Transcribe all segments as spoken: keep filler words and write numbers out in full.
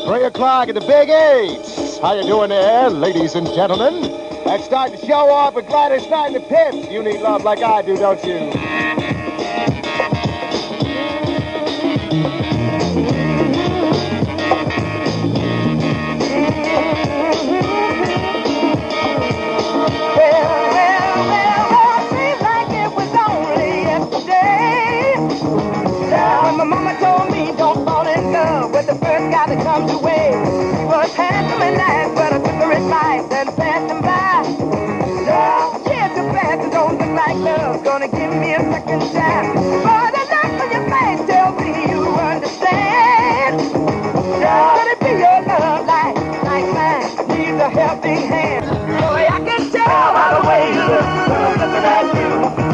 Three o'clock at the Big Eight. How you doing there, ladies and gentlemen? Let's start the show off with Gladys Knight and the Pips. You need love like I do, don't you? That comes your way. She was handsome and nice, but I took her advice and passed him by. Love, yeah, too fast, it don't look like love. Gonna give me a second chance. But the look on your face tells me you understand. Could it be your love like, like mine? Needs a helping hand. Boy, I can tell by the way you look when I'm looking at you.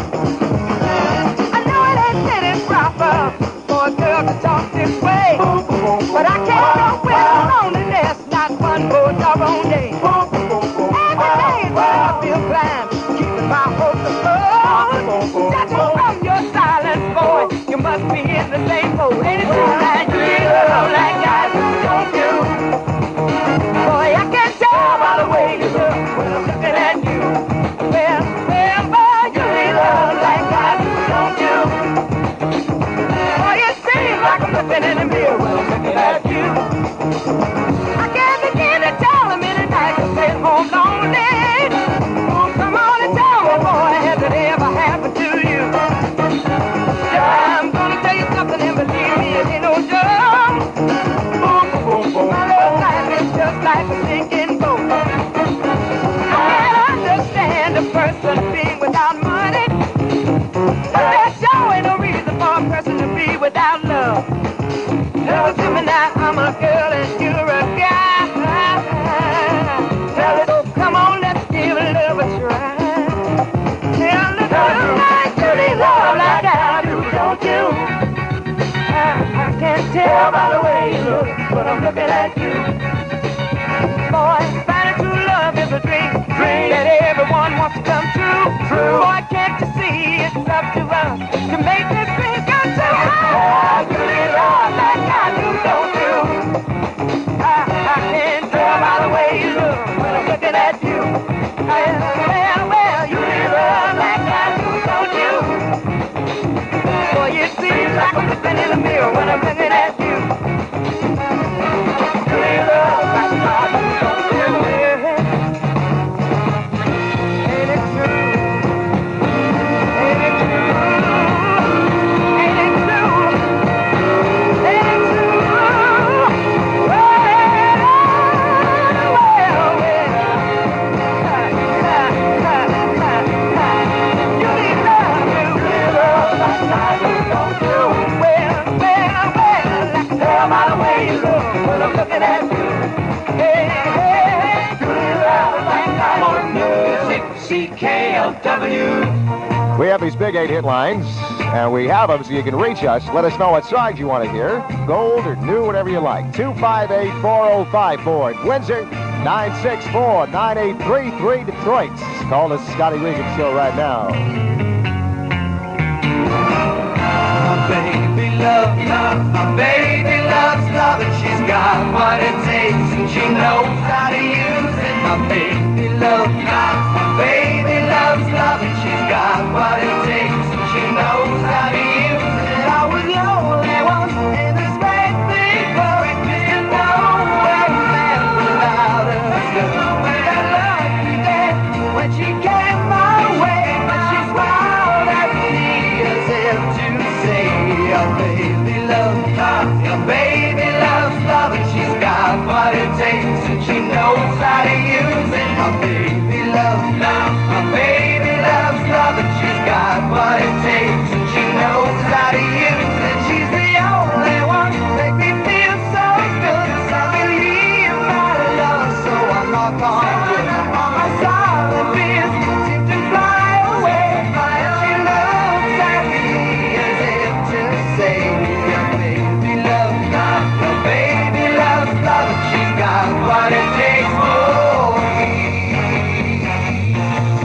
I know it ain't fitting proper for a girl to talk this way. But I can't go with loneliness, not one more doggone day. Every day is when I feel blind, keeping my hopes afloat. Judging from your silence, boy, you must be in the same boat. Ain't it true that you need love like I do, don't you? Boy, I can tell by the way you look when I'm looking at you. Well, well, boy, you need love like I do, don't you? Boy, it seems like I'm looking in the mirror when I'm looking at you. I can't begin to tell him any night to stay home lonely. Oh, come on and tell me, boy, has it ever happened to you? Yeah, I'm gonna tell you something and believe me, it ain't no joke. Boom, boom, boom. My love life is just like a sinking boat. I can't understand a person being without money, but there sure ain't no reason for a person to be without love. Love to me now, I'm a girl and you're a guy. Tell it, oh, come on, let's give love a try. Tell the girl like you need love like I do, don't you? I, I can't tell by the way you look when I'm looking at you. Boy, finding true love is a dream, dream that everyone wants to come true. True. Boy, can't you see it's up to us to make this dream come true? I do need love like I do, don't you? I, I can't tell by the way you look when I'm looking at you. Well, well, well, you need love like I do, don't you? Boy, it seems like I'm looking in the mirror when I'm looking at you. You need love like I do, don't you? Ain't it true? Ain't it true? Ain't it true? Ain't it true? Well, well, well. Ha, ha, ha, ha, ha. You need love, you need love like I do, don't you? Well, well, well, I can tell by the way you look when I'm looking at you. Hey, hey, you need love like I do. C K L W. We have these Big Eight headlines, and we have them so you can reach us. Let us know what songs you want to hear. Gold or new, whatever you like. two five eight, four oh five four. Windsor, nine six four, nine eight three three. Detroit. Call the Scotty Regan Show right now. My baby loves love, my baby loves love, and she's got what it takes, and she knows how to use it. My baby loves love, my baby loves love, and she's got what it takes, and she knows how to use it. I was lonely once in this great big world, just to know where a man without a girl. That lucky day when she came my way, when she smiled at me as if to say, your baby loves love, your baby loves love, and she's got what it takes, and she knows how to use it. My baby loves love, my baby loves love, and she's got what it takes, and she knows how to use it. She's the only one that make me feel so good. I believe my love, so I knock on wood. All my silent fears seem to fly away, and she looks at me as if to say, your baby loves love, your baby loves love, and she's got what it takes for me.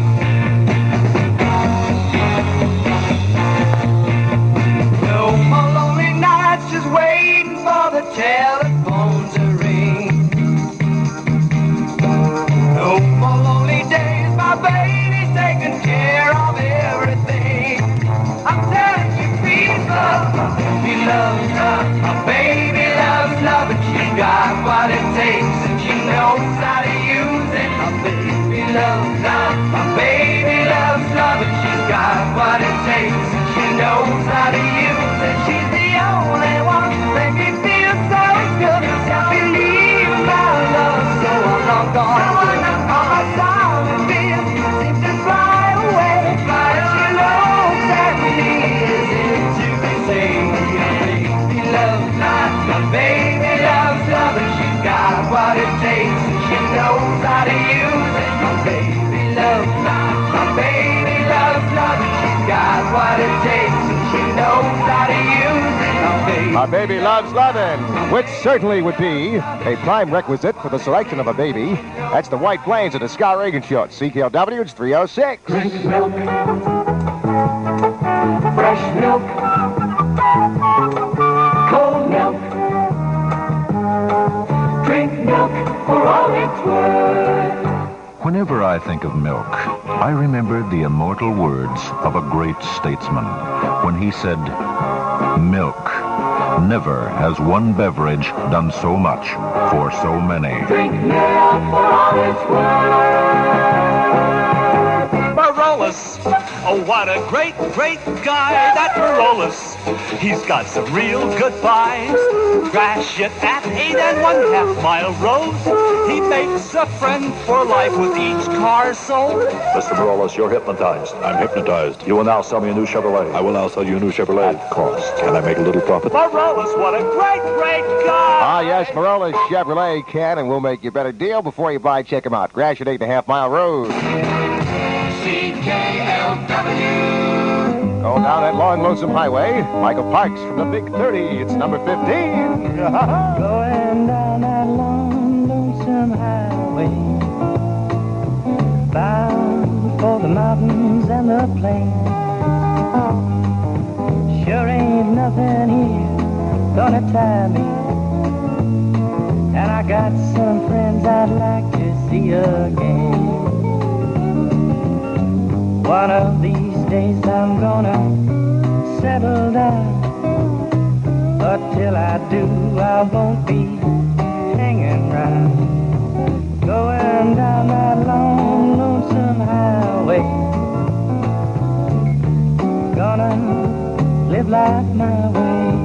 love it. She's got what it takes, and she knows how to use it. My baby loves love. My baby loves love it. She's got what it takes, and she knows how to use it. She's the only one that makes me feel so good. I believe my love, so I'm not gone. All my song and fear seems to fly away. But she looks at me as if to say, my baby loves love. My baby loves love, and she's got what it takes, and she knows how to use it. My baby loves love. My baby loves love, and she's got what it takes, and she knows how to use it. My baby, My baby loves lovin', which certainly would be a prime requisite for the selection of a baby. That's the White Plains of the Scott Reagan Show. C K L W, it's three oh six. Drink milk, fresh milk, cold milk. Drink milk for all it's worth. Whenever I think of milk, I remember the immortal words of a great statesman when he said, "Milk. Never has one beverage done so much for so many." Drink milk for all it's worth. Marolus. Oh, what a great, great guy, that Marolus. He's got some real good vibes. Crash it at eight and one half mile road. He makes a friend for life with each car sold. Mister Marolus, you're hypnotized. I'm hypnotized. You will now sell me a new Chevrolet. I will now sell you a new Chevrolet. At cost. Can I make a little profit? Marolus, what a great, great guy. Ah, yes, Marolus Chevrolet can and will make you a better deal. Before you buy, check them out. Crash at eight and a half mile road. C K L W. Going down that long, lonesome highway, Michael Parks from the Big thirty. It's number fifteen. Going down that long, lonesome highway, bound for the mountains and the plains. Sure ain't nothing here gonna tie me, and I got some friends I'd like to see again. One of these days I'm gonna settle down, but till I do I won't be hanging round. Going down that long, lonesome highway, gonna live life my way.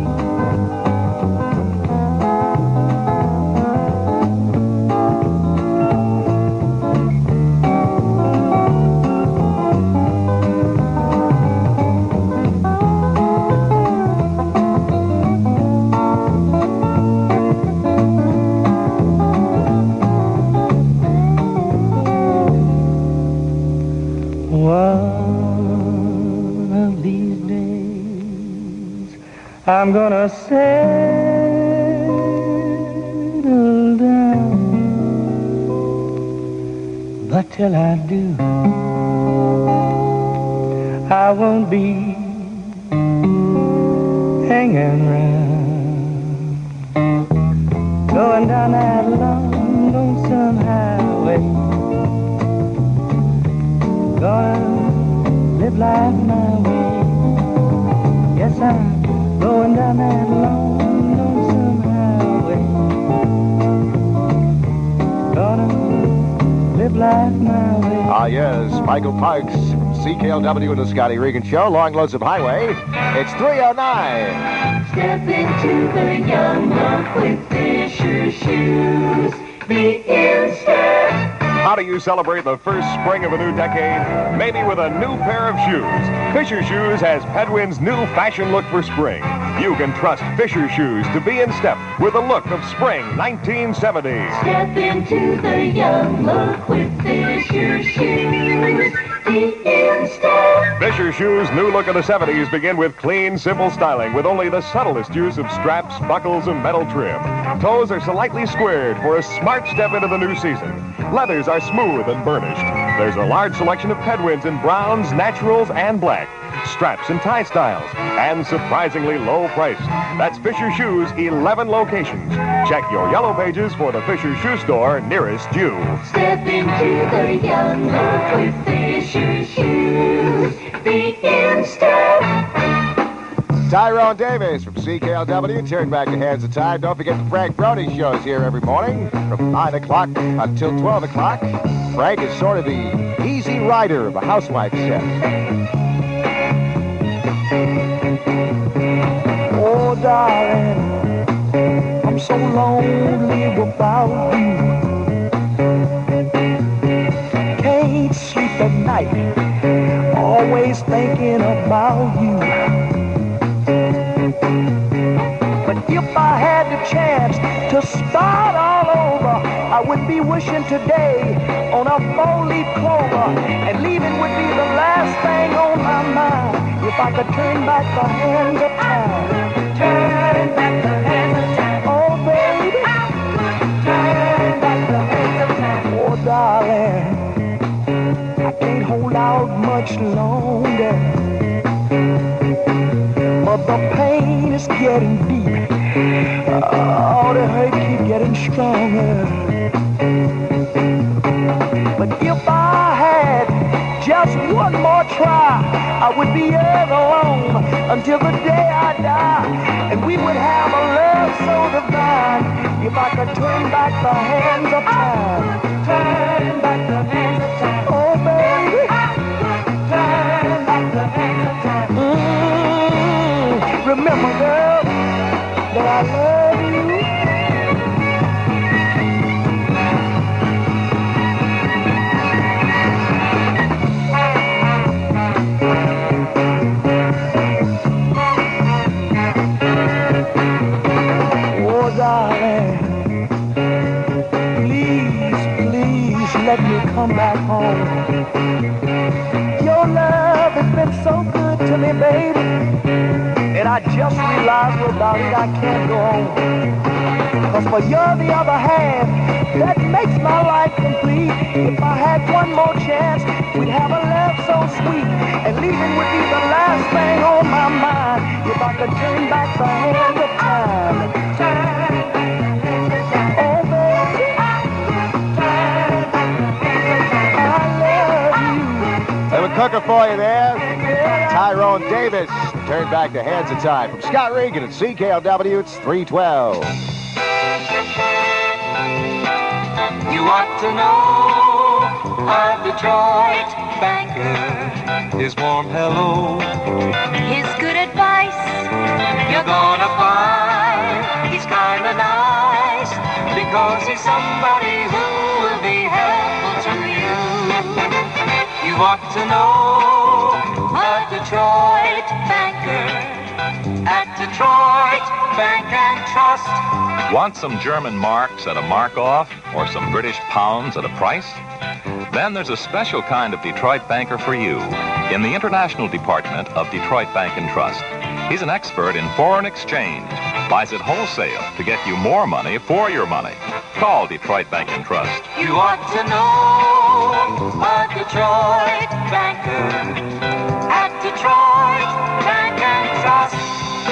One of these days I'm gonna settle down, but till I do I won't be hanging round. Going down that long, lonesome highway, gonna live life my way. Yes, I'm going down that long, lonesome highway, gonna live life my way. Ah, yes, Michael Parks from C K L W and the Scotty Reagan Show, long, lonesome highway. It's three oh nine. Step into the young month with Fisher shoes. The instant. How do you celebrate the first spring of a new decade? Maybe with a new pair of shoes. Fisher Shoes has Pedwin's new fashion look for spring. You can trust Fisher Shoes to be in step with the look of spring nineteen seventy. Step into the young look with Fisher shoes. The instant. Fisher Shoes' new look of the seventies begin with clean, simple styling with only the subtlest use of straps, buckles, and metal trim. Toes are slightly squared for a smart step into the new season. Leathers are smooth and burnished. There's a large selection of Pedwins in browns, naturals, and black. Straps and tie styles, and surprisingly low priced. That's Fisher Shoes' eleven locations. Check your yellow pages for the Fisher Shoe Store nearest you. Step into the young look with Fisher shoes. The instant. Tyrone Davis from C K L W. Turn back the hands of time. Don't forget the Frank Brody shows here every morning from nine o'clock until twelve o'clock. Frank is sort of the easy rider of a housewife set. Oh, darling, I'm so lonely without you. Can't sleep at night, always thinking about you. But if I had the chance to start all over, I would be wishing today on a four-leaf clover, and leaving would be the last thing on my mind. If I could turn back the hands of time, turn back the hands of time. Oh, baby, turn back the hands of time. Oh, darling, I can't hold out much longer, but the pain is getting deep. Oh, the hurt keep getting stronger. But if I had just one more try, I would be ever alone until the day I die, and we would have a love so divine. If I could turn back the hands of time, turn back the hands of time. Oh, baby, turn back the hands of time. Mm-hmm. Remember, girl, that I love you. Oh, darling, please, please let me come back home. Your love has been so good to me, baby, and I just realized without it I can't go on. Cause for you're the other half that makes my life complete. If I had one more chance, we'd have a love so sweet, and leaving would be the last thing on my mind. If I could turn back the hands of time, turn back the hands of time. Oh, baby, turn back the hands of time. I love you. Have a cooker for you there. Tyrone Davis. Turn back the hands of time. From Scott Regan at C K L W, it's three twelve. You ought to know a Detroit banker, his warm hello, his good advice, you're gonna find he's kinda nice, because he's somebody who will be helpful to you. You ought to know a Detroit banker at Detroit Bank and Trust. Want some German marks at a mark off, or some British pounds at a price? Then there's a special kind of Detroit banker for you in the International Department of Detroit Bank and Trust. He's an expert in foreign exchange, buys it wholesale to get you more money for your money. Call Detroit Bank and Trust. You ought to know a Detroit banker at Detroit Bank and Trust.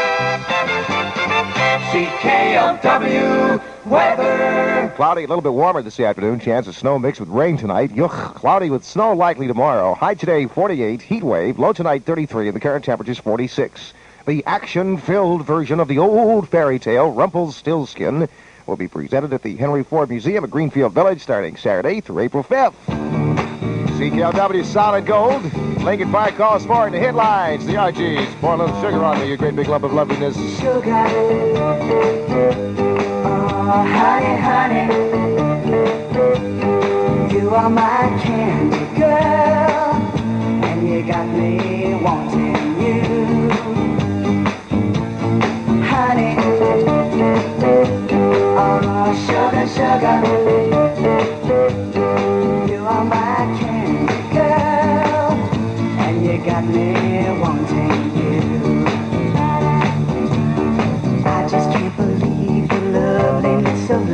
C K L W weather. Cloudy, a little bit warmer this afternoon. Chance of snow mixed with rain tonight. Yuck, cloudy with snow likely tomorrow. High today, forty-eight. Heat wave. Low tonight, thirty-three. And the current temperature's forty-six. The action-filled version of the old fairy tale, Rumpelstiltskin, will be presented at the Henry Ford Museum at Greenfield Village starting Saturday through April fifth. C K L W Solid Gold. Lincoln Park calls for in the headlines. The Archies. Pour a little sugar on me, you great big lump of loveliness. Sugar, oh honey, honey, you are my candy girl, and you got me wanting you. Honey, oh sugar, sugar, you are my candy girl, and you got me wanting you. I just can't believe the loveliness of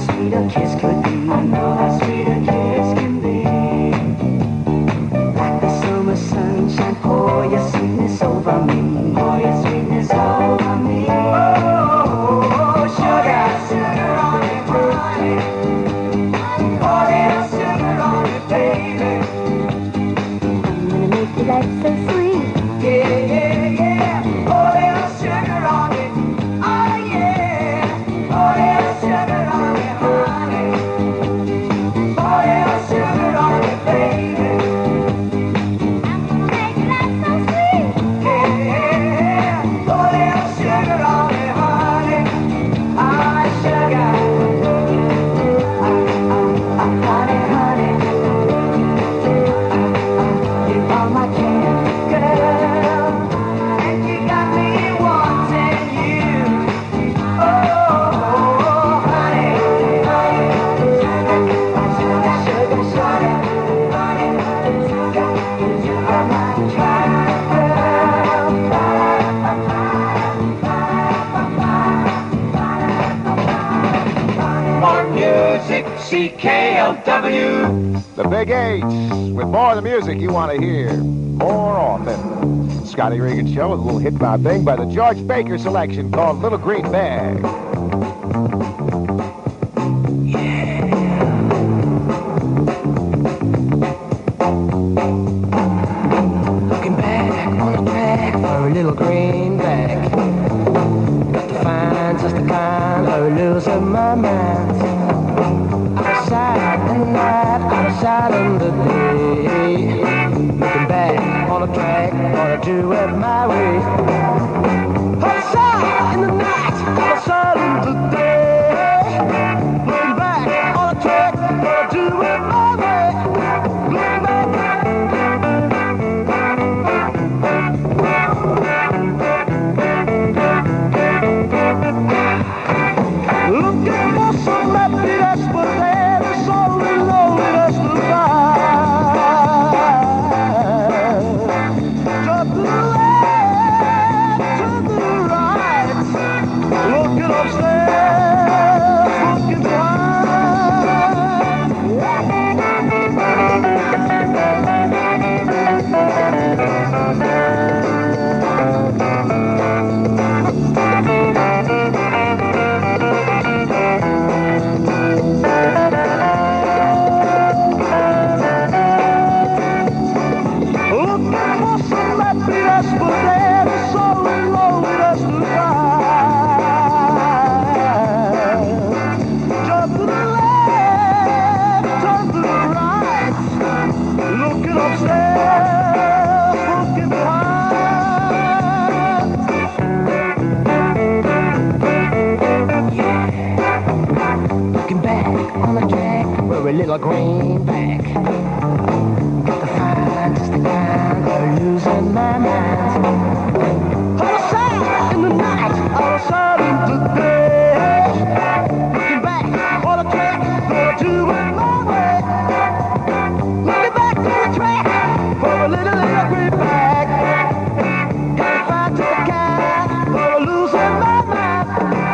sweet a kiss could be. I know how sweet a kiss can be. Like the summer sunshine, pour your sweetness over me. Pour your sweetness over me. Oh, sugar, sugar on it, honey. Pour your sugar on it, baby. I'm gonna make your life so sweet. Yeah, yeah, yeah. Pour your sugar on it. Oh, yeah. Pour your sugar on it, honey. Pour your sugar on it, baby. I'm gonna make your life so sweet. Yeah, pour your sugar on it, honey. Ah, sugar. Ah, ah, ah, honey, honey. Ah, ah, you are my candy girl, and you got me wanting you. Oh, honey, honey. Sugar, sugar, sugar, honey, sugar. You are my candy girl. More music, C K L W. The Big H, with more of the music you want to hear more often. Scotty Regan Show with a little hit by thing by the George Baker selection called Little Green Bag. Looking back on the track for a little greenback. Got to find just the kind of losing my mind. Outside in the night, outside in the day. Looking back on the track, gonna do it my way. Outside in the night, outside in the day. Looking back on the track, gonna do it my way. Looking back. Looking for some happiness, but there is only loneliness to find. Jump to the left, to the right, looking upstairs, looking behind. Looking for some happiness, but there is only loneliness to find. Jump to the left, turn to the right, looking upstairs, looking behind. Looking back on the track, we're a little greenback. Got to find just the kind of losing my mind. Outside in the night, outside in the day. Looking back on the track, gonna do it my way. Looking back on the track for a little, little greenback. Got to find just the kind for losing my mind.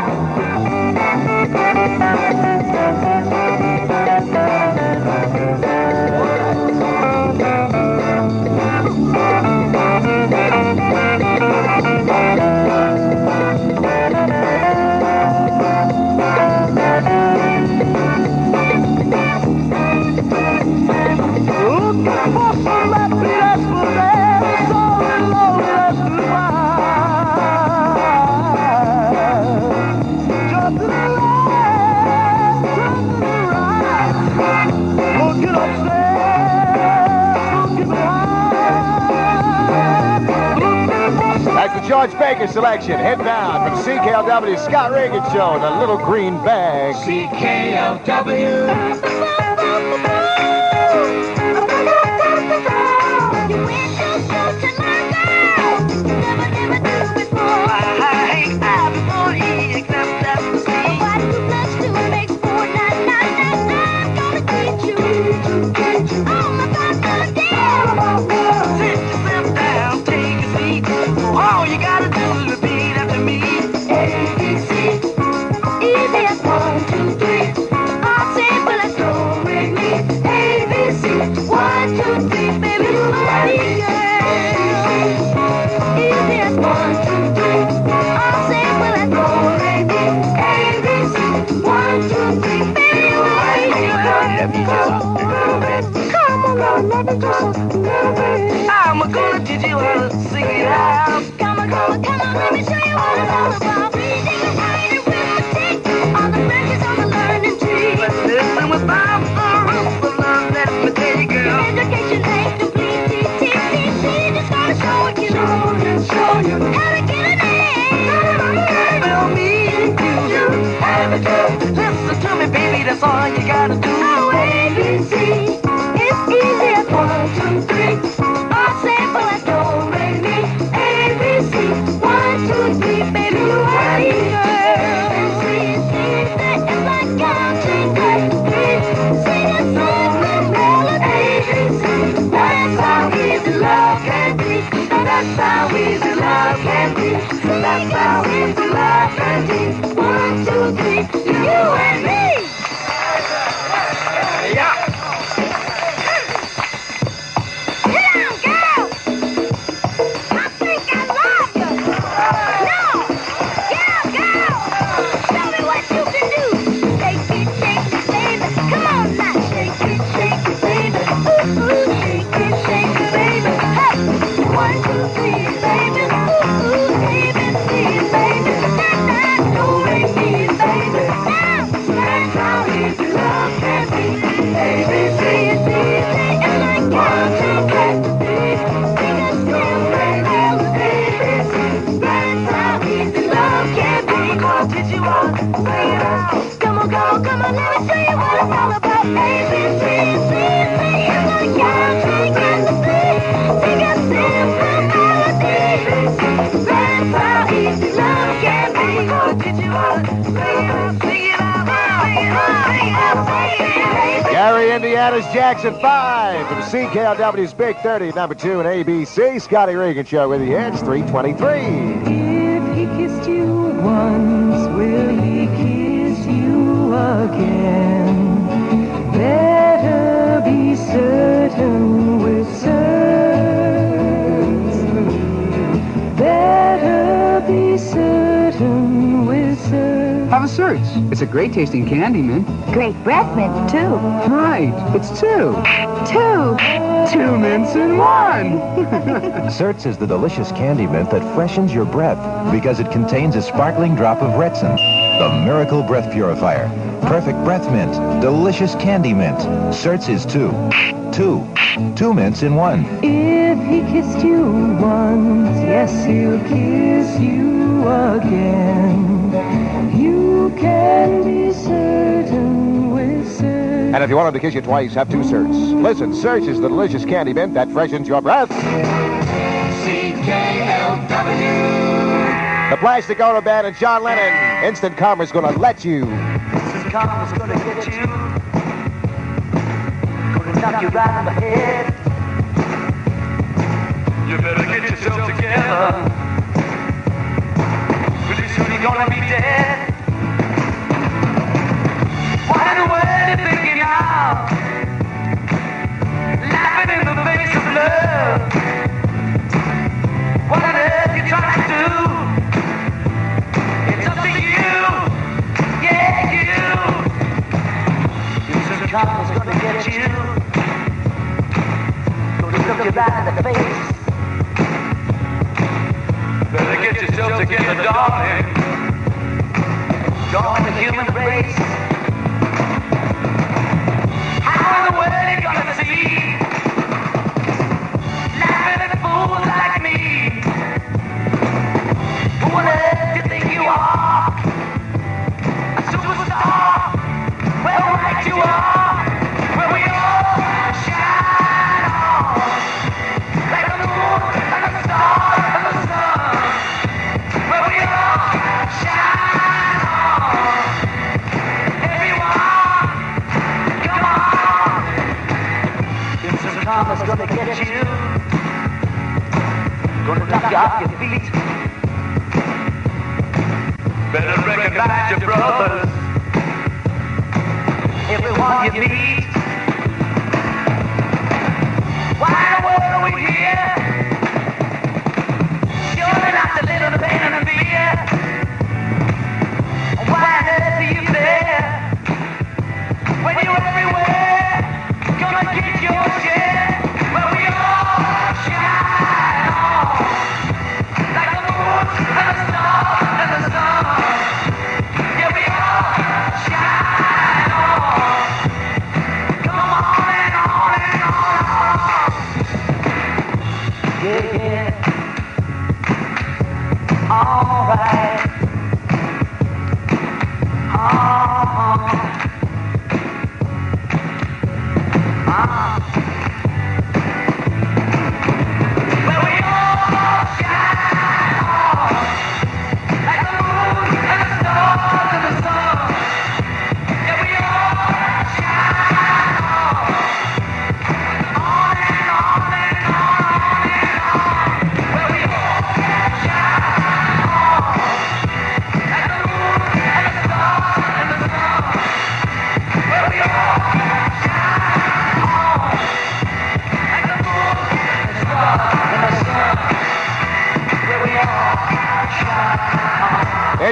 Looking for some happiness, but there is only loneliness to find. Jump to the left, turn to the right, looking upstairs, looking behind. Looking for some. That's the George Baker selection. Head down from C K L W Scott Regan Show, the Little Green Bag. C K L W. You went too close to my girl. Never, never do before. Why do you blush to make four nine nine nine nine? Gonna get you. Oh my God, God damn. Sit yourself down, take a seat. All you gotta do is repeat after me. A, B, C. Easy as one, two, three. I'm gonna teach you how to sing it out. Come on, come on, come on, let me show you what it's all about. Reading and writing arithmetic, all the branches on the learning tree. Let's listen with Bob the roots of love. Let me tell you, girl. Education ain't complete, T T T T, just gonna show you, Show you, show you. how to get an A. Tell me you have it good. Listen to me, baby, that's all you gotta do. Oh, A, B, C, it's easy as one, two, three. All simple as do, re, mi, A, B, C. One, two, three, baby, you are the girl. C, C, it's like counting back. Sing a song with melody. A, B, C. That's how easy love can be. That's how easy love can be. That's how easy love can be. One, two, three, you and me. Yeah. Sit down, girl. I think I love you. No. Get up, girl. Show me what you can do. Shake it, shake it, baby. Come on now. Shake it, shake it, baby. Ooh, ooh. Shake it, shake it, baby. Hey. One, two, three, baby. Ooh, ooh. A, B, C, baby. Da, da, do, re, mi, baby. Now, that's how easy love can be. A, B, C, it's easy. It's like counting back to B. Sing a simple melody. That's how easy love can be. I'm gonna teach you how to sing it out. Come on, come on, come on, let me show you what it's all about. A, B, C, C, C, it's like counting back to B. Sing a simple melody. That's how easy love can be. I'm gonna teach you how to sing it out. Sing it out. Sing it out. Sing it out. Sing it out. Gary, Indiana's Jackson five from C K L W's Big thirty, number two in A B C. Scotty Regan Show with you here. It's three twenty-three. If he kissed you once, will he kiss you again? Better be certain with certain. Better be certain with certain. Have a search. It's a great tasting candy, mint. Great breath mint, too. Right. It's two. Two. Two mints in one. Certs is the delicious candy mint that freshens your breath because it contains a sparkling drop of Retsin, the miracle breath purifier. Perfect breath mint. Delicious candy mint. Certs is two. Two. Two mints in one. If he kissed you once, yes, he'll kiss you again. You can be certain with certain. And if you want him to kiss you twice, have two Certs. Listen, Certs is the delicious candy mint that freshens your breath. C K L W. The Plastic Ono Band and John Lennon. Instant Karma's gonna let you. Instant Karma's gonna get you. Gonna knock you right on the head. You better get yourself together. Pretty soon you're gonna be dead. What in the world you thinking of? Laughing in the face of love. What on earth you trying to do? It's up to you. Yeah, you. Instant Karma's gonna get you. Gonna look you right in the face. Better get yourself together, darling. Join the human race. How in the world you gonna see? Laughing at fools like me. Who on earth do you think you are? A superstar? Well, right you are. Well, we all shine on. Like the moon, like the stars, and the sun. Well, we all shine on. Everyone, come on. Instant Karma's gonna get you. Gonna knock you off your feet. Better recognize your brothers. Everyone you meet. Why in the world are we here? Surely not to live in the pain and the fear. Why on earth are you there? When you're everywhere, gonna get your share.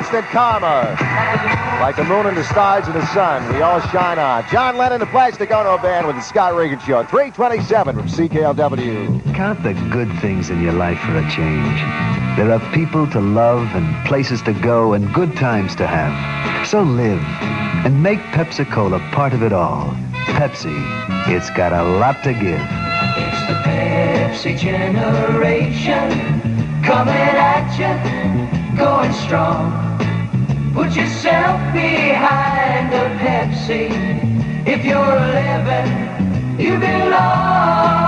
instant karma. Like the moon and the stars and the sun, we all shine on. John Lennon, the Plastic Ono Band with the Scott Regan Show. three twenty-seven from C K L W. Count the good things in your life for a change. There are people to love and places to go and good times to have. So live and make Pepsi-Cola part of it all. Pepsi, it's got a lot to give. It's the Pepsi generation coming at you, going strong. Put yourself behind the Pepsi. If you're living, you belong.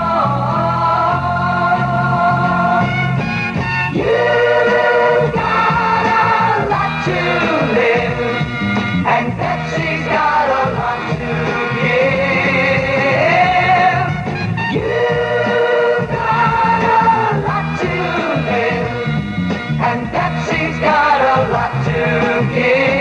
You got a lot to live, and Pepsi's got a lot to give. You got a lot to live, and Pepsi's got a lot to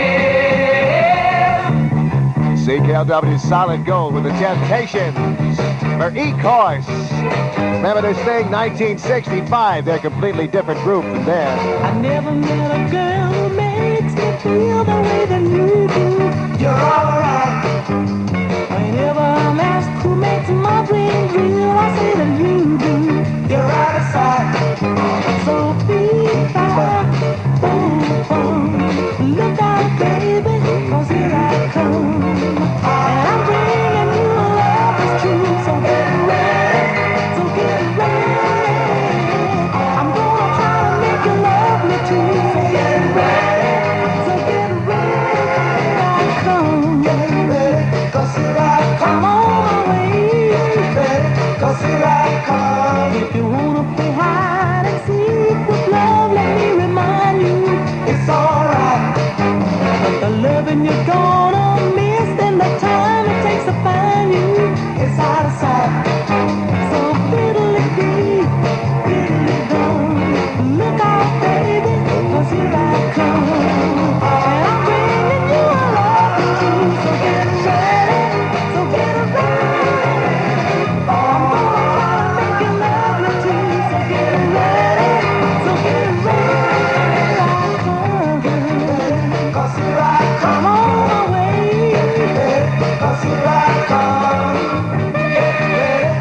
give. C K L W Solid Gold with the Temptations for E-Course. Remember this thing, nineteen sixty-five. They're a completely different group than them. I never met a girl who makes me feel the way that you do. You're alright. Whenever I'm asked who makes my dreams real, I say that you do. You're out of sight. So be fine. Oh, oh. Look out, baby, 'cause here I come. And I'm bringing you a love that's true. So get ready, so get ready. I'm gonna try to make you love me too. So get ready, so get ready. Here I come. Get ready, 'cause here I come. I'm on my way. Get ready, 'cause here I come. If you wanna play hide and seek with love, let me remind you, it's alright. But the loving you're gonna miss and the time it takes to find you, it's out of sight. So fiddly-dee, fiddly-dum. Look out, baby, 'cause here I come. And I'm bringing you a love that's true. So get ready, so get ready. I'm gonna try to make you love me too. So get ready, so get ready. Here I come. 'Cause here I come. I'm on my way. 'Cause here I come. Get ready.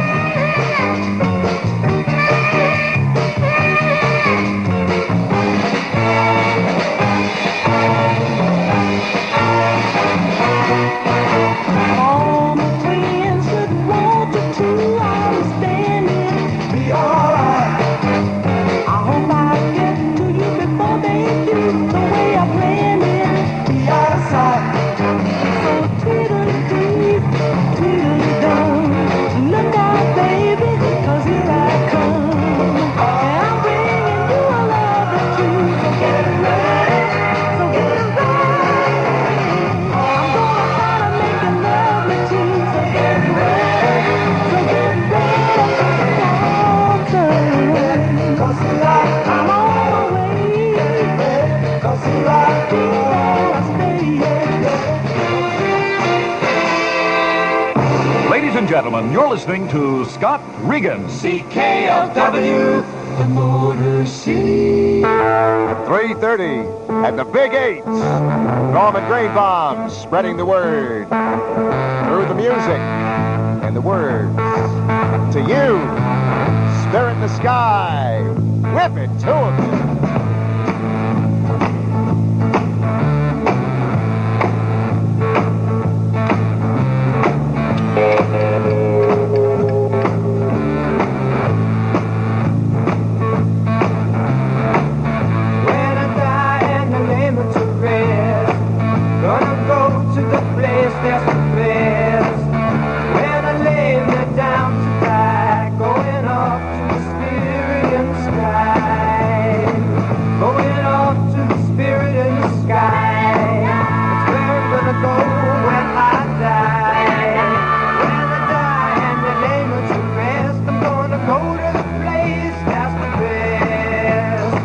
All my friends should want you to understand it. Be alright. I hope I get to you before they do the way I planned it. Be out of sight. So tweedledee, tweedledum. Look out, baby, 'cause here I come. And I'm bringing you a love that's true. So get ready, so get ready. I'm gonna try to make you love me too. So get ready, so get ready. Long 'cause here I come. I'm on my way. 'Cause here I come. Ladies and gentlemen, you're listening to Scott Regan. C K L W, the Motor City. three thirty at the Big Eight. Norman Greenbaum spreading the word through the music and the words to you. Spirit in the sky. Whip it to him. When I die and I lay me to rest, gonna go to the place that's the best. When I lay me down to die, going up to the spirit in the sky, going up to the spirit in the sky. That's where I'm gonna go when I die. When I die and they lay me to rest, I'm gonna go to the place that's the best.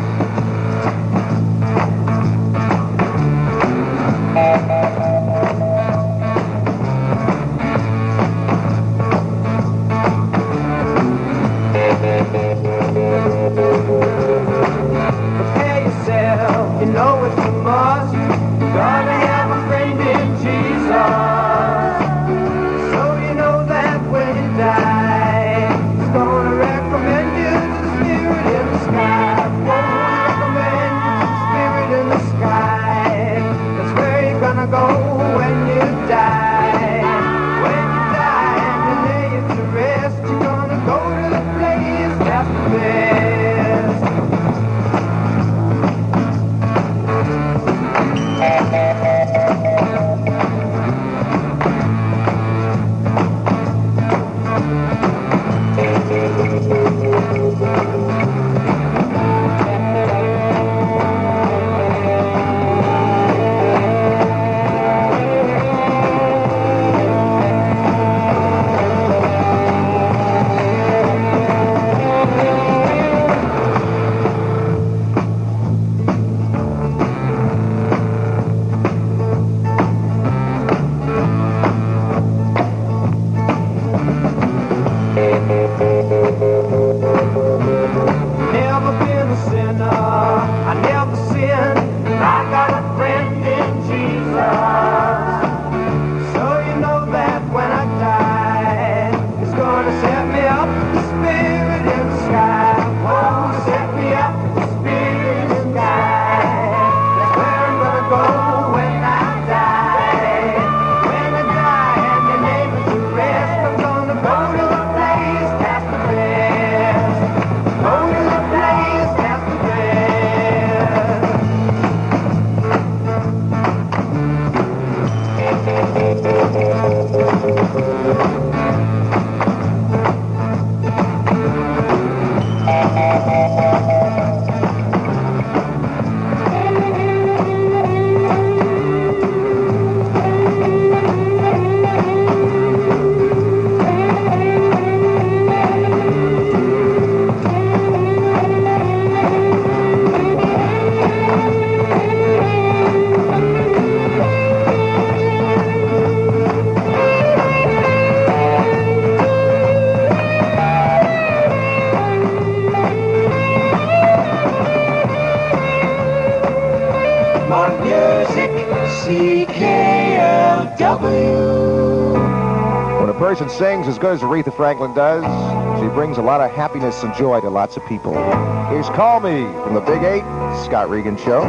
When a person sings as good as Aretha Franklin does, she brings a lot of happiness and joy to lots of people. Here's Call Me from the Big Eight, Scott Regan Show.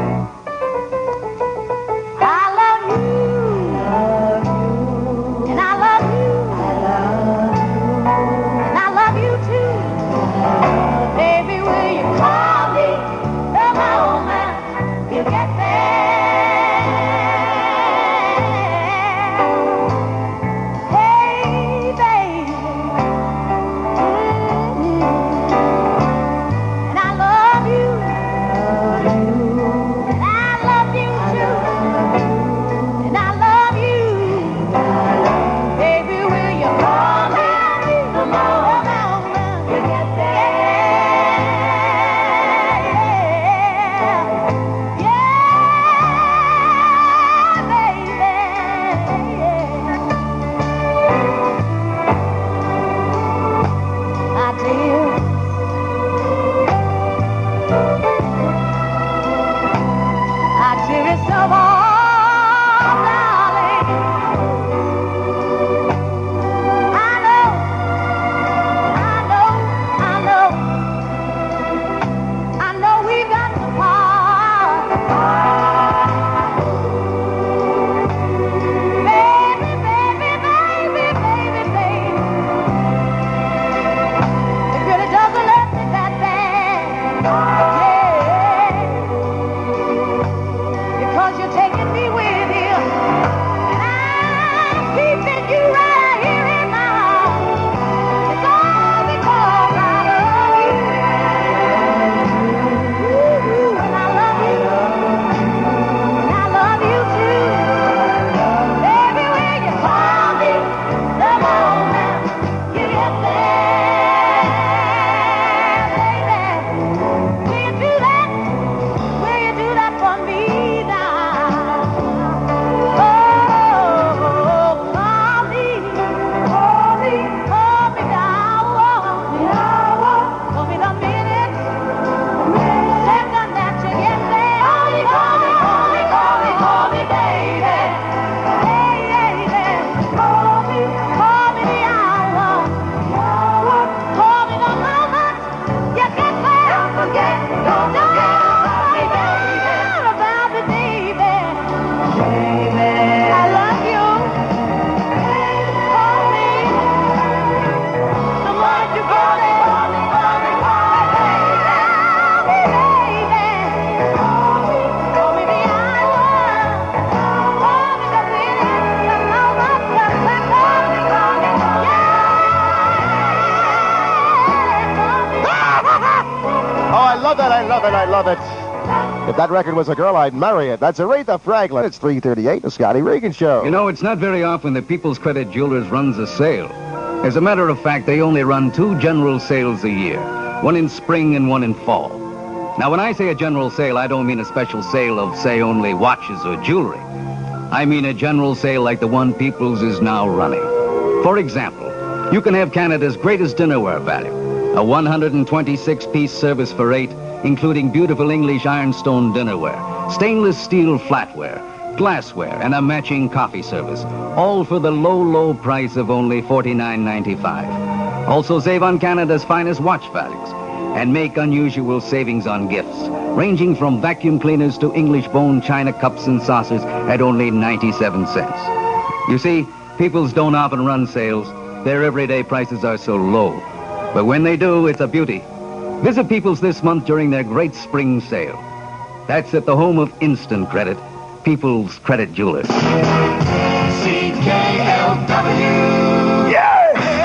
I love it. If that record was a girl, I'd marry it. That's Aretha Franklin. It's three thirty-eight, the Scotty Regan Show. You know, it's not very often that People's Credit Jewelers runs a sale. As a matter of fact, they only run two general sales a year, one in spring and one in fall. Now, when I say a general sale, I don't mean a special sale of, say, only watches or jewelry. I mean a general sale like the one People's is now running. For example, you can have Canada's greatest dinnerware value, a one hundred twenty-six piece service for eight, including beautiful English ironstone dinnerware, stainless steel flatware, glassware, and a matching coffee service, all for the low, low price of only forty-nine ninety-five. Also save on Canada's finest watch values and make unusual savings on gifts, ranging from vacuum cleaners to English bone china cups and saucers at only ninety-seven cents. You see, People's don't often run sales. Their everyday prices are so low. But when they do, it's a beauty. Visit People's this month during their great spring sale. That's at the home of instant credit, People's Credit Jewelers. C K L W. Yeah!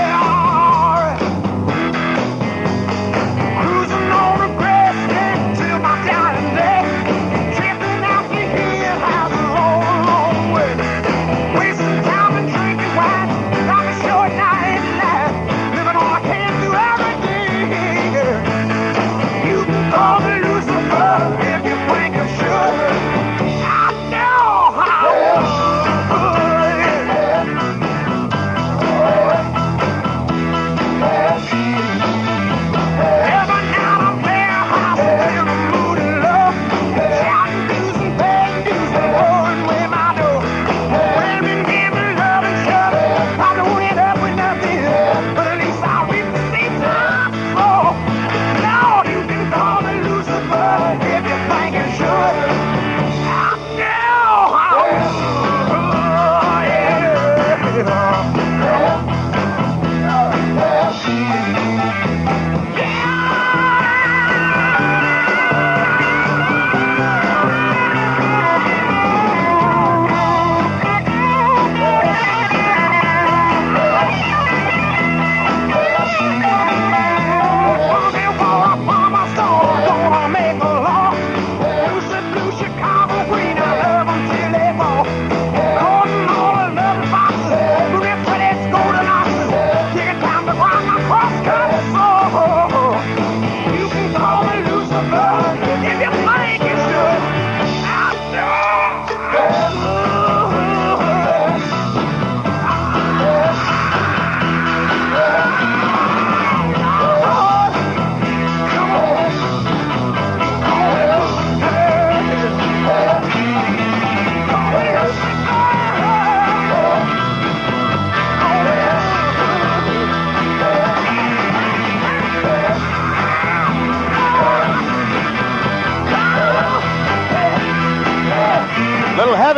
Cruising on the grass till my dying day. Tripping out the hill house a long, long way. Wasting time and drinking wine. Like a short night and night. Living all I can do every day. You can call me Lucifer if you think I should. I know how.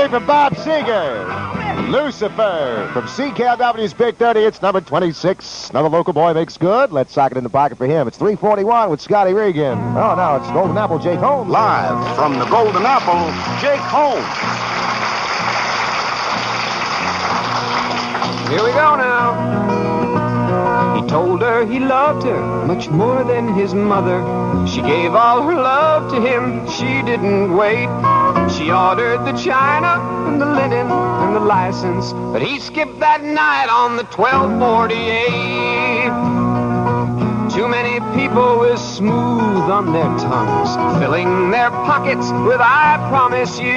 time for Bob Seger. Lucifer from C K L W's Big thirty. It's number twenty-six. Another local boy makes good. Let's sock it in the pocket for him. It's three forty-one with Scotty Regan. Oh, now it's Golden Apple, Jake Holmes. Live from the Golden Apple, Jake Holmes. Here we go now. He told her he loved her much more than his mother. She gave all her love to him. She didn't wait. She ordered the china and the linen and the license, but he skipped that night on the twelve forty-eight. Too many people with smooth on their tongues, filling their pockets with I promise you.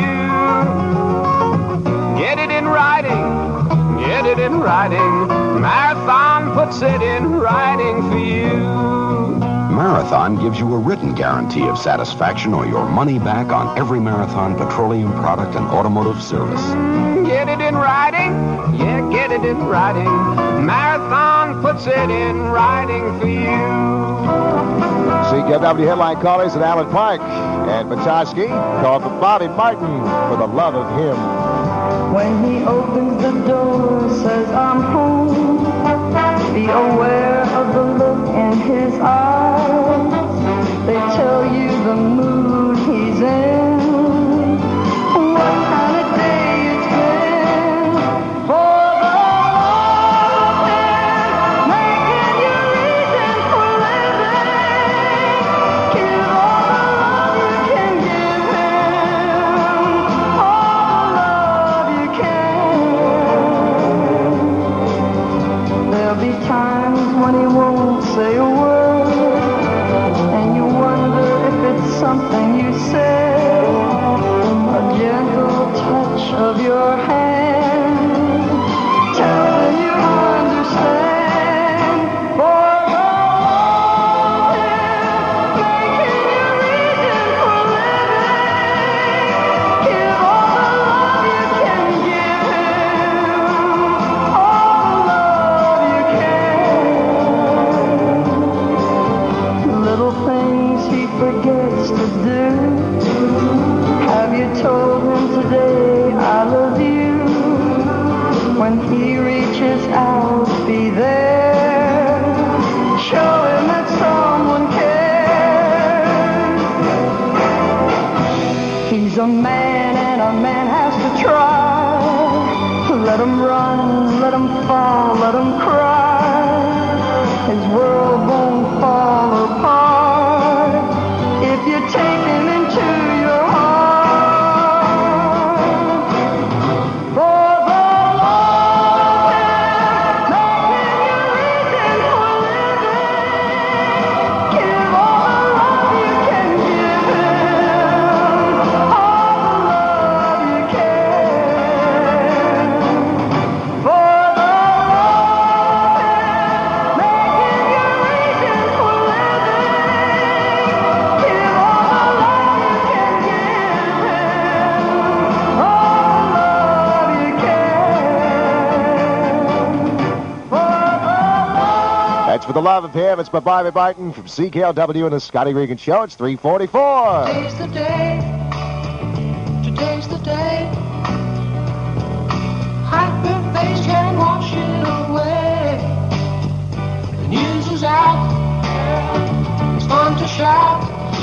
Get it in writing, get it in writing. Marathon puts it in writing for you. Marathon gives you a written guarantee of satisfaction or your money back on every Marathon petroleum product and automotive service. Get it in writing, yeah, get it in writing. Marathon puts it in writing for you. C K L W headline callers at Allen Park. And Petoskey called for Bobby Martin for the love of him. When he opens the door, says I'm home, be aware of the look in his eyes. They tell you the mood he's in. What kind of day it's been for the love of him, making you reason for living. Give all the love you can give him, all the love you can. There'll be times when he won't say a word, and you wonder if it's something you said. A gentle touch of your hand tells him you understand. For the love of him, making you reason for living. Give all the love you can give him, all the love you can. Little things he forgets to do. Have you told him today I love you? When he reaches out, be there. Show him that someone cares. He's a man and a man has to try. Let him run, let him fall, let him cry. His world won't fall apart if you take him into your heart. For the love of him, making you reason for living. Give all the love you can give him, all the love you can. For the love of him, making you reason for living. Give all the love you can give him, all the love you can. For the That's for the love of him. It's by Bobby Martin from C K L W and the Scotty Regan Show. It's three forty-four. Today's the day. Today's the day. Hyperface can wash it away. The news is out. It's fun to shout.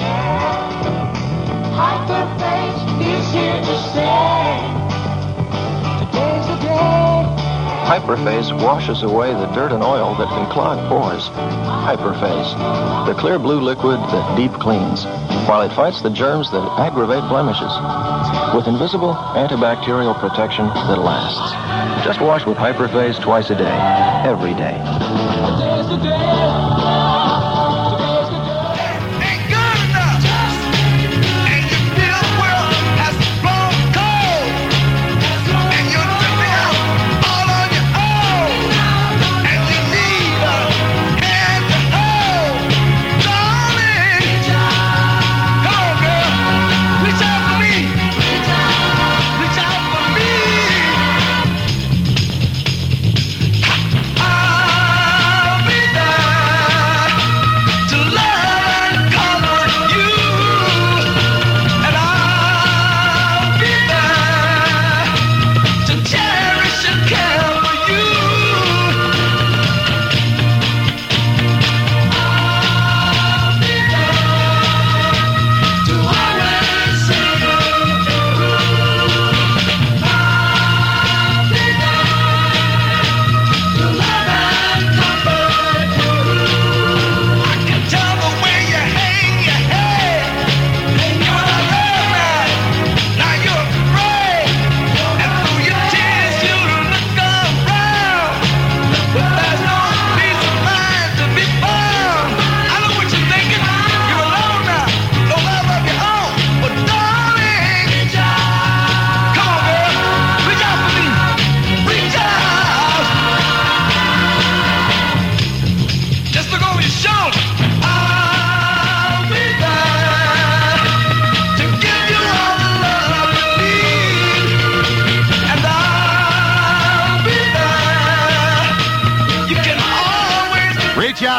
Hyperface is here to stay. Today's the day. Hyperface washes away the dirt and oil that can clog pores. Hyperface, the clear blue liquid that deep cleans, while it fights the germs that aggravate blemishes, with invisible antibacterial protection that lasts. Just wash with Hyperface twice a day, every day. Today's the day. I'll be there.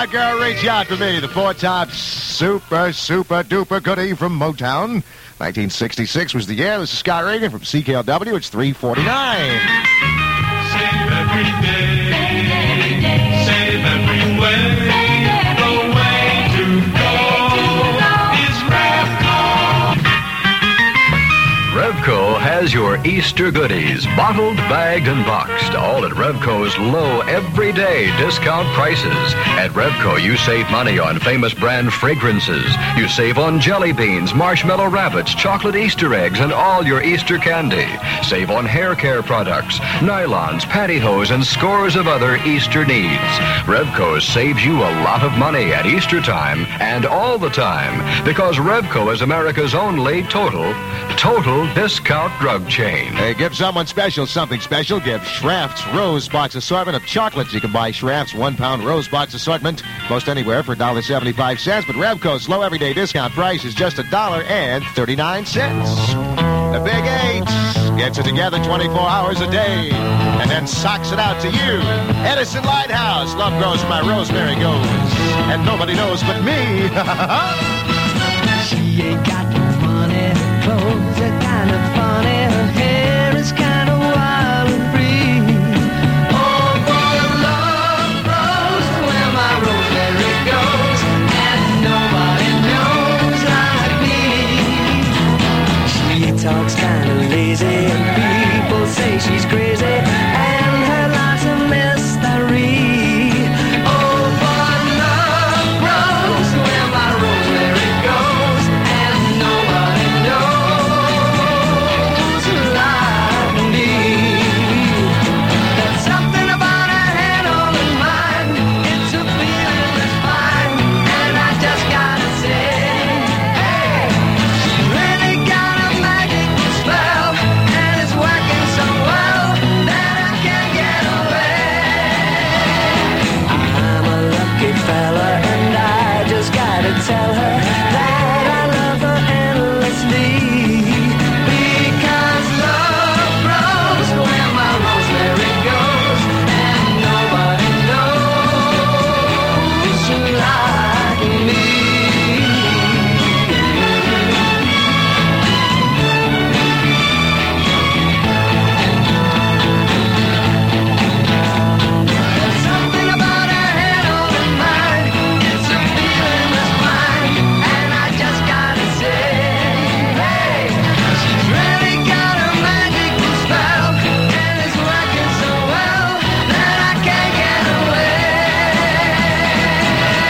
on, girl, reach out for me. The four-top super, super duper goodie from Motown. nineteen sixty-six was the year. This is Scott Regan from C K L W. It's three forty-nine. Save every day. Save every way. The way to go is Revco. Revco has your Easter goodies, bottled, bagged, and boxed, all at Revco's low everyday discount prices. At Revco, you save money on famous brand fragrances. You save on jelly beans, marshmallow rabbits, chocolate Easter eggs, and all your Easter candy. Save on hair care products, nylons, pantyhose, and scores of other Easter needs. Revco saves you a lot of money at Easter time and all the time because Revco is America's only total, total discount drug chain. Hey, give someone special something special. Give Schraft's Rose Box Assortment of chocolates. You can buy Schraft's one-pound Rose Box Assortment most anywhere for one dollar and seventy-five cents, but Revco's low everyday discount price is just one dollar and thirty-nine cents. The Big Eight gets it together twenty-four hours a day and then socks it out to you. Edison Lighthouse, love grows where my rosemary goes, and nobody knows but me. She ain't got no money, her clothes are kind of funny, her hair is kind of wild and free. Oh, boy, love grows where my rosemary goes, and nobody knows like me. She talks kind of lazy, and people say she's crazy, and her life's a mystery. Oh, boy, love grows where my rosemary goes, and nobody knows like me. There's something about her head on her mind. It's a feeling that's fine, and I just gotta say, hey, she's really got a magic spell, and it's working so well that I can't get away. I'm a lucky fella, and I just gotta tell her that I love her endlessly. Because love grows where my rosemary goes, and nobody knows like me. There's something about her head on her mind. It's a feeling that's mine, and I just gotta say, hey, she's really got a magical spell, and it's working so well that I can't get away.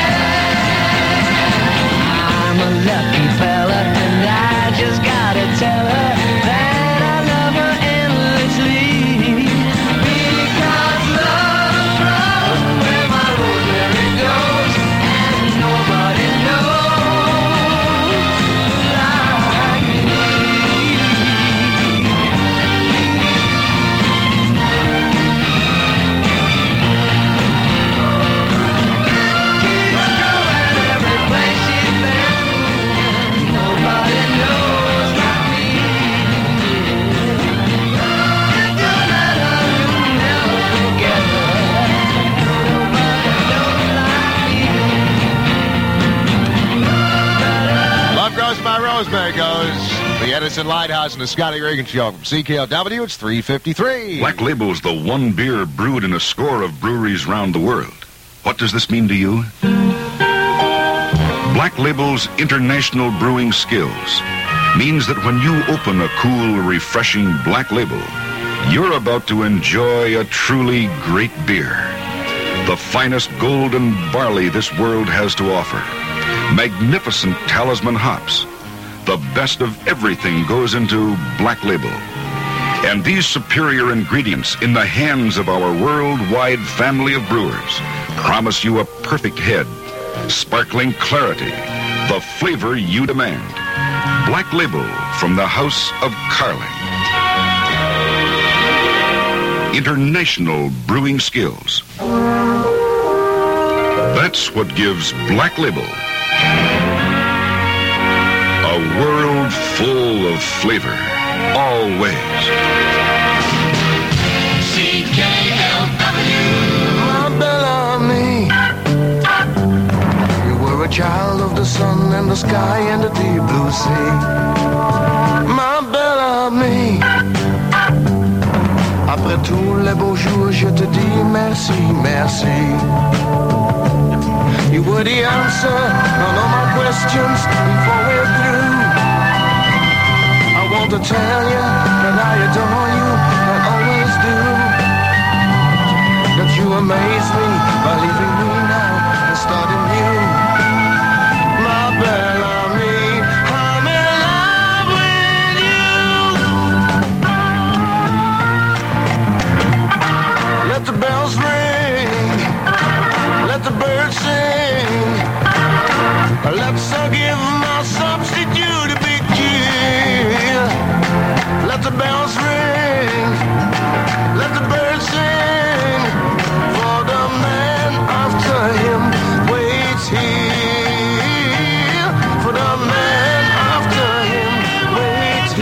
I'm a lucky fella, and I just gotta tell her that I love her endlessly. Because love grows where my rosemary goes, and nobody knows like me. Keeps growing every place she's been, nobody knows like me. If you let her, you'll never forget her. Nobody knows like me. Love grows my rosemary goes. The Edison Lighthouse and the Scotty Reagan Show from C K L W. It's three fifty-three. Black Label's the one beer brewed in a score of breweries round the world. What does this mean to you? Black Label's international brewing skills means that when you open a cool, refreshing Black Label, you're about to enjoy a truly great beer. The finest golden barley this world has to offer. Magnificent talisman hops. The best of everything goes into Black Label. And these superior ingredients in the hands of our worldwide family of brewers promise you a perfect head, sparkling clarity, the flavor you demand. Black Label from the House of Carling. International brewing skills. That's what gives Black Label a world full of flavor, always. C K L W. My Bellamy. bonjour, je te dis merci, merci. You were the answer on all my questions before we're through. I want to tell you that I adore you and always do. That you amaze me by leaving me now and starting new. My belle amie, I'm in love with you. Let the bells ring, let the birds sing. Let's all give my substitute a big cheer. Let the bells ring, let the birds sing. For the man after him waits here. For the man after him waits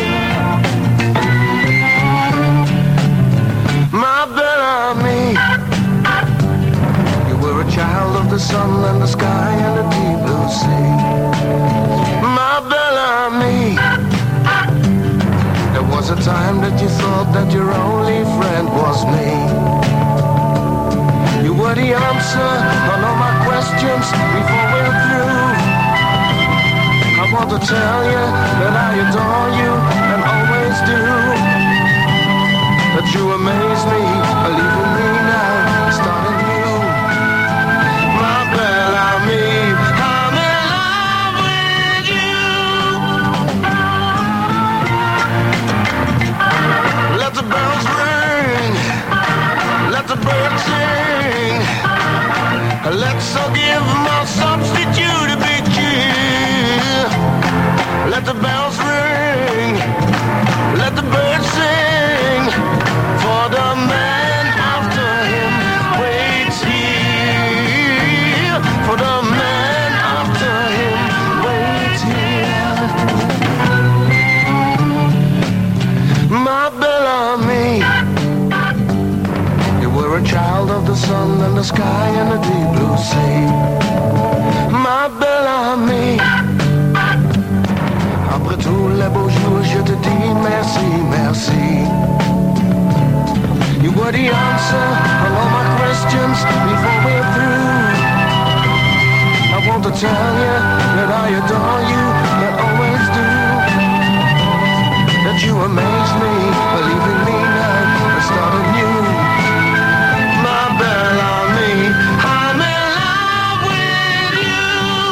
here. My belle amie, you were a child of the sun and the sky and the deep blue sea. My belle amie, there was a time that you thought that your only friend was me. You were the answer on all my questions before we're through. I want to tell you that I adore you and always do. That you amaze me, believe in me now, starting new. My belle amie, I'm in love with you. Let the bells ring, let the birds sing. Let's all give my substitute a big cheer. Let the bells ring, let the birds sing. For the man after him waits here. For the man after him waits here. My belle amie, you were a child of the sun and the sky and the deep blue sea. Ma belle amie, après tous les beaux jours, je te dis merci, merci. You were the answer on all my questions before we're through. I want to tell you that I adore you and always do. That you amaze me, believe in me now and start anew. My belle amie, I'm in love with you.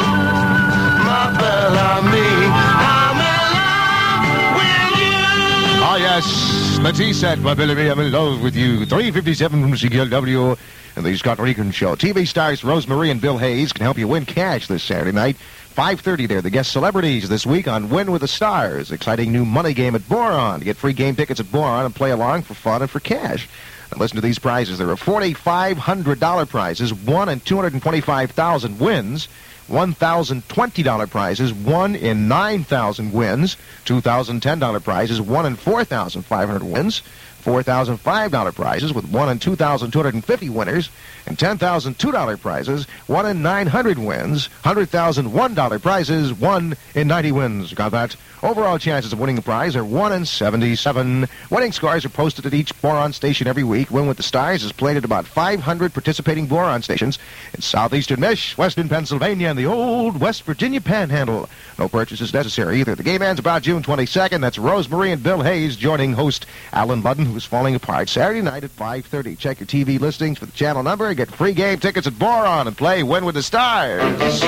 My belle amie, I'm in love with you. Oh, yes. Matisse said, my belle amie, I'm in love with you. three fifty-seven from C K L W and the Scott Regan Show. T V stars Rosemarie and Bill Hayes can help you win cash this Saturday night. five thirty, they're the guest celebrities this week on Win with the Stars. Exciting new money game at Boron. Get free game tickets at Boron and play along for fun and for cash. And listen to these prizes. There are forty-five hundred dollars prizes, one in two hundred twenty-five thousand wins. one thousand twenty dollars prizes, one in nine thousand wins. two thousand ten dollars prizes, one in four thousand five hundred wins. four thousand five dollars prizes with one in two thousand two hundred fifty winners. And ten thousand two dollars prizes, one in nine hundred wins. one hundred thousand one dollars prizes, one in ninety wins. Got that? Overall chances of winning a prize are one in seventy-seven. Winning scores are posted at each Boron station every week. Win with the Stars is played at about five hundred participating Boron stations in southeastern Mich, western Pennsylvania, and the old West Virginia Panhandle. No purchases necessary either. The game ends about June twenty-second. That's Rosemarie and Bill Hayes joining host Alan Ludden, who's falling apart, Saturday night at five thirty. Check your T V listings for the channel number. Get free game tickets at Boron and play Win with the Stars.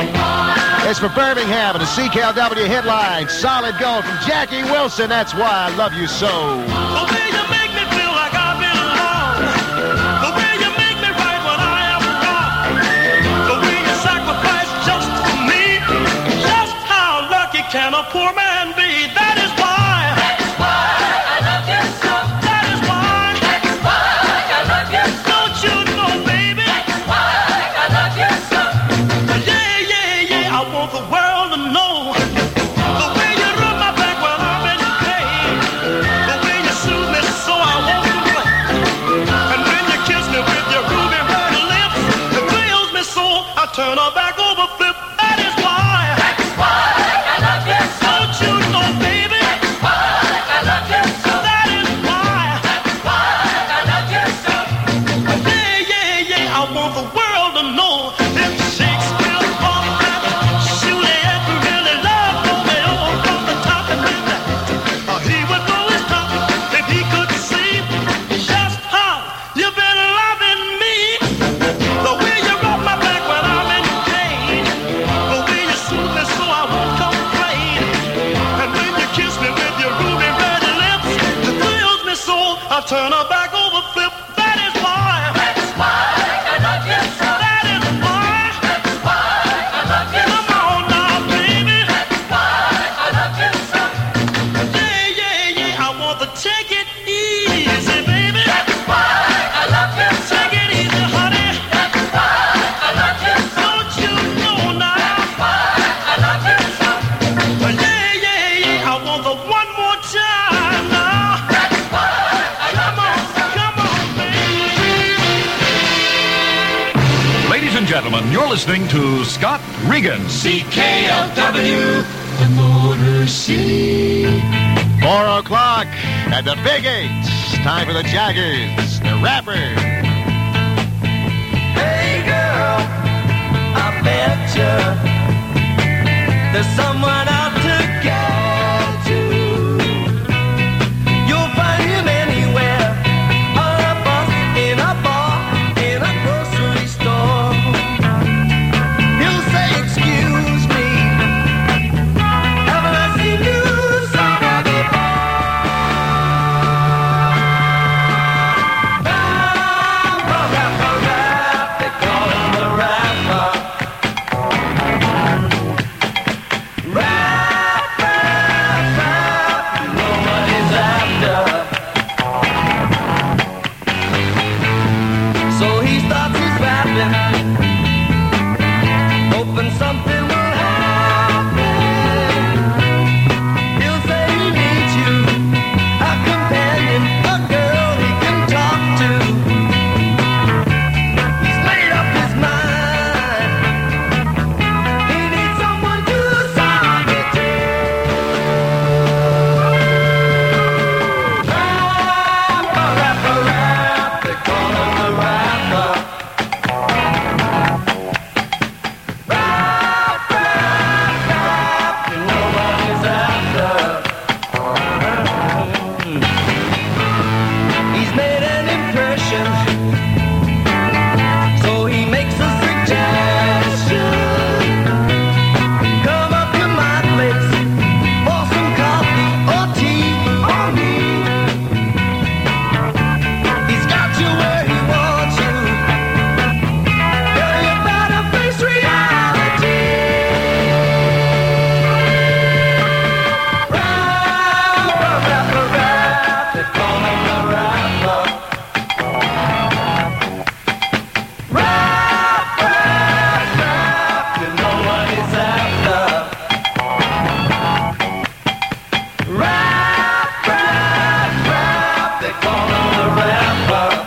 It's for Birmingham and the C K L W headline. Solid gold from Jackie Wilson. That's why I love you so. The way you make me feel like I belong. The way you make me right when I am wrong. The way you sacrifice just for me. Just how lucky can a poor man be? That is why. That is why I love you so. That is why. That is why I love you so. Don't you know, baby? That is why I love you so. Yeah, yeah, yeah. I want the world to know. The way you rub my back when I'm in pain. The way you soothe me so I won't complain. And when you kiss me with your ruby red lips, it thrills me so I turn her back over flip. That is why. That is why I love you so. Don't you know, baby? That is why I love you so. That is why. That is why I love you so. gentlemen, you're listening to Scott Regan. C K L W, the Motor City. Four o'clock at the Big Eight. Time for the Jaggers, the Rappers. Hey girl, I bet you there's someone out to get you. You'll find him anywhere, on a bus, in a bar, in a grocery store. He'll say, excuse me, haven't I seen you somewhere before? Rapper, rapper, rap, they call him the rapper. Rap, rap, rap, you know what he's after. So he starts his rapping, hoping something will happen. He'll say he needs you, a companion, a girl he can talk to. He's made up his mind, he needs someone to talk it to. Rapper, rapper, rap, they call him the rapper. Rap, rap, rap, you know what he's after. He's made an impression, so he makes a suggestion. Come up to my place for some coffee or tea or me. He's got you where he wants you. Girl, you better face reality. Rapper, rapper, rap, they call him the rapper. Rap, rap, rap, you know what he's after. Rap, rap, rap, they call him the rapper.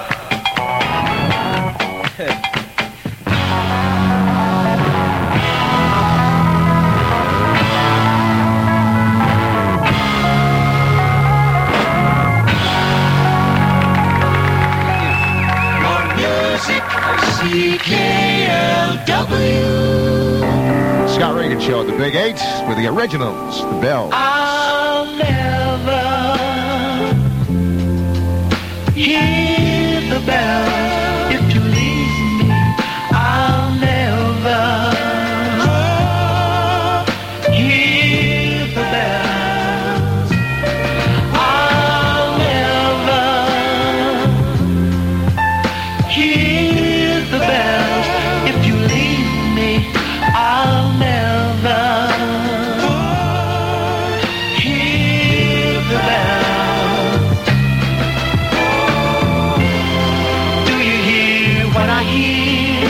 More music, C K L W. Scott Regan Show at the Big Eight with the originals, the Bells. I'll never hear the bells if you leave me. I'll never hear the bells. I'll never hear the bells if you leave me. I'll never hear the bells. Do you hear what I hear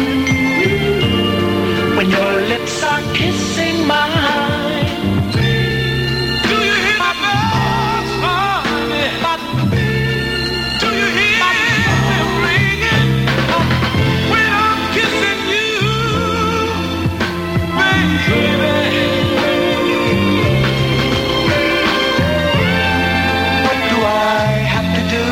when your lips are kissing mine? Do you hear my bells, honey? Do you hear them ringing when I'm kissing you, baby? What do I have to do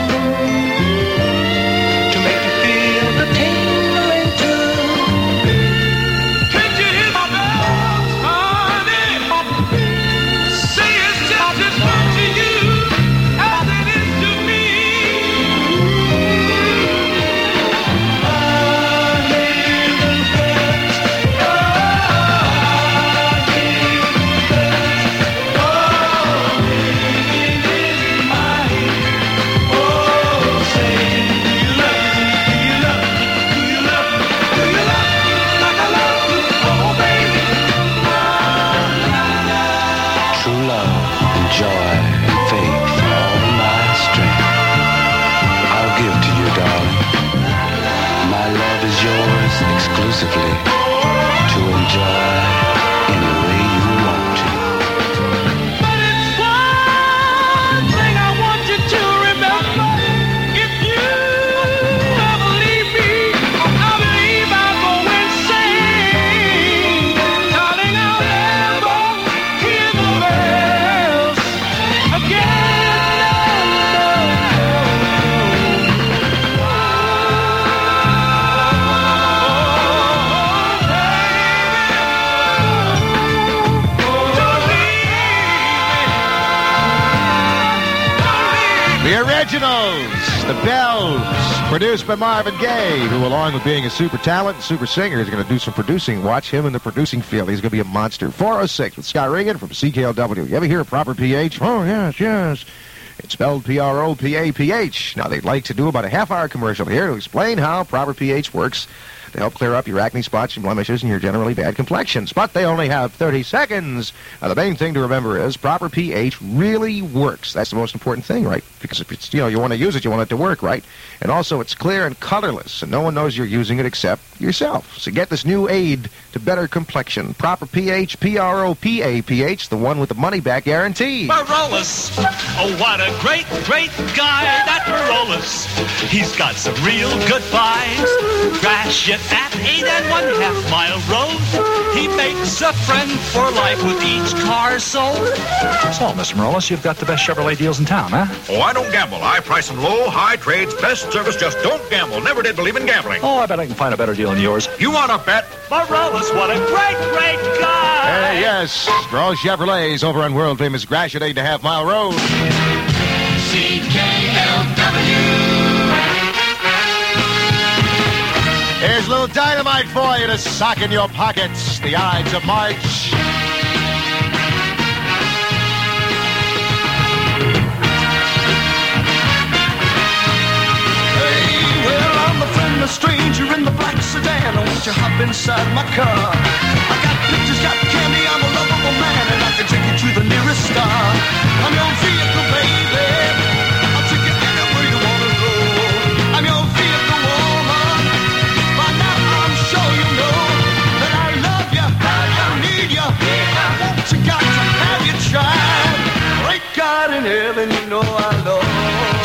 to make you feel the tingling too? Can't you hear my bells, honey? Say it's just as much to you as it is to me. I hear the bells, I hear the bells, oh, ringing in my ear. Oh, saying, do you love me? Do you love me? Do you love me? Do you love me like I love you? Oh, baby. True love and joy and faith are all my strength. I'll give to you, darling. My love is yours exclusively to enjoy any way you want to. But it's one thing I want you to remember. If you ever leave me, I believe I'll go originals, the Bells, produced by Marvin Gaye, who, along with being a super talent and super singer, is going to do some producing. Watch him in the producing field. He's going to be a monster. four oh six with Scott Regan from C K L W. You ever hear of proper pH? Oh, yes, yes. It's spelled P R O P A P H. Now, they'd like to do about a half-hour commercial here to explain how proper pH works to help clear up your acne spots, your blemishes, and your generally bad complexions. But they only have thirty seconds. Now, the main thing to remember is proper pH really works. That's the most important thing, right? Because if it's, you know, you want to use it, you want it to work, right? And also, it's clear and colorless, and no one knows you're using it except yourself. So get this new aid to better complexion. Proper pH, P R O P A P H, the one with the money-back guarantee. Marolus. Oh, what a great, great guy, that Marolus. He's got some real good vibes. Crash it at eight and one half mile road. He makes a friend for life with each car sold. So, Mister Morales, you've got the best Chevrolet deals in town, huh? Oh, I don't gamble. I price them low, high trades, best service. Just don't gamble. Never did believe in gambling. Oh, I bet I can find a better deal than yours. You want to bet? Morales, what a great, great guy. Hey, yes, for all Chevrolets over on world-famous Gratiot eight and a half mile road. C K L W. Here's a little dynamite for you to sock in your pockets. The Ides of March. A stranger in the black sedan. Won't you hop inside my car? I got pictures, got candy, I'm a lovable man, and I can take you to the nearest star. I'm your vehicle, baby. I'll take you anywhere you wanna go. I'm your vehicle, woman. By now I'm sure you know that I love you, I need you. Won't you got to have your child? Great God in heaven, you know I love you.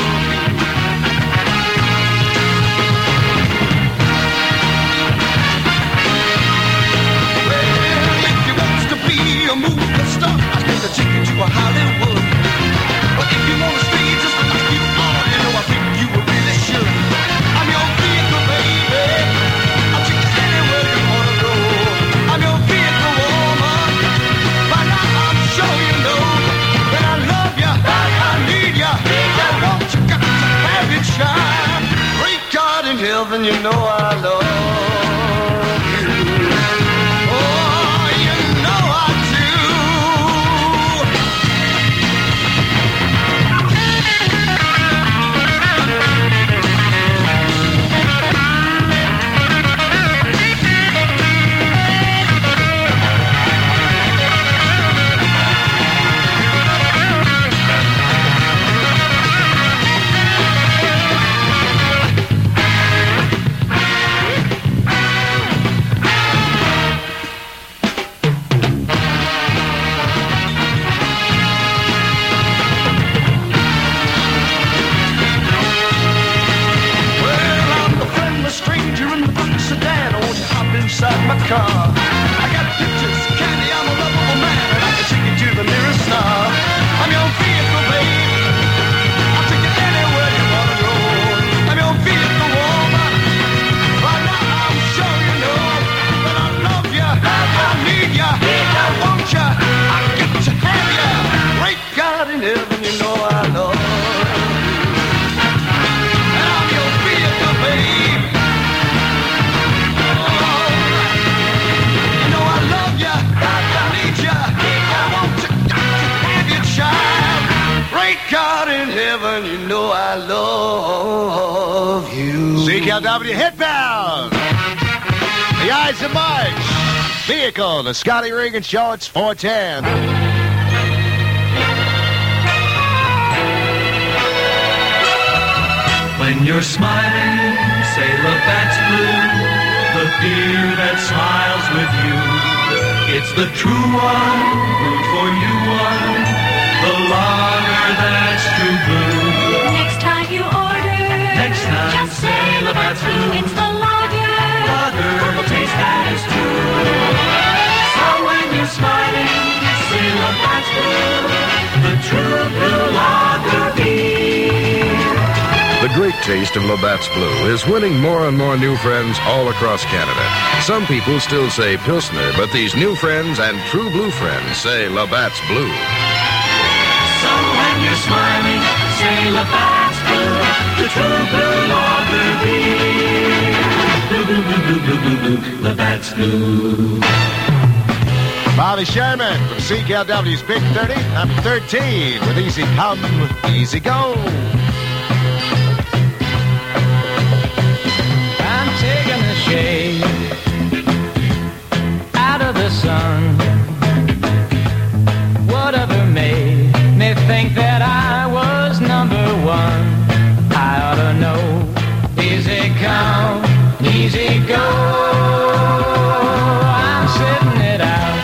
A movie star, I think I'll take you to a Hollywood. But if you want to stay just like you are, you know I think you really should. I'm your vehicle, baby. I'll take you anywhere you want to go. I'm your vehicle, woman. By now I'm sure you know that I love you, I need you. I want you got to have your child. Great God in heaven, you know I love you. Inside my car, I got pictures, candy, I'm a lovable man, and I can take you to the nearest star. I'm your vehicle, baby. I'll take you anywhere you wanna go. I'm your vehicle, woman. By now I'm sure you know that I love you, I need you, I want you, I got to have you. Great God in heaven, you know I love you. And I'm your vehicle, baby. God in heaven, you know I love you. C K L W Hitbound. The Ides of March. Vehicle, the Scotty Regan Show. It's four ten. When you're smiling, say Labatt's Blue, the beer that smiles with you. It's the true one, brewed for you one, the lager that's true blue. Next time you order, Next time, just say Labatt's Blue. It's the lager, Lager, taste that is true. So when you're smiling, say Labatt's Blue, the true blue lager beer. The great taste of Labatt's Blue is winning more and more new friends all across Canada. Some people still say Pilsner, but these new friends and true blue friends say Labatt's Blue. So when you're smiling, say Labatt's Blue. the true blue water bee. Blue, blue, blue, blue, blue, blue, blue, Labatt's blue. Bobby Sherman from C K L W's Big thirty, number thirteen, with Easy Come, Easy Go. I'm taking the shade out of the sun. Whatever made me think that I was number one. I ought to know. Easy come, easy go. I'm sitting it out.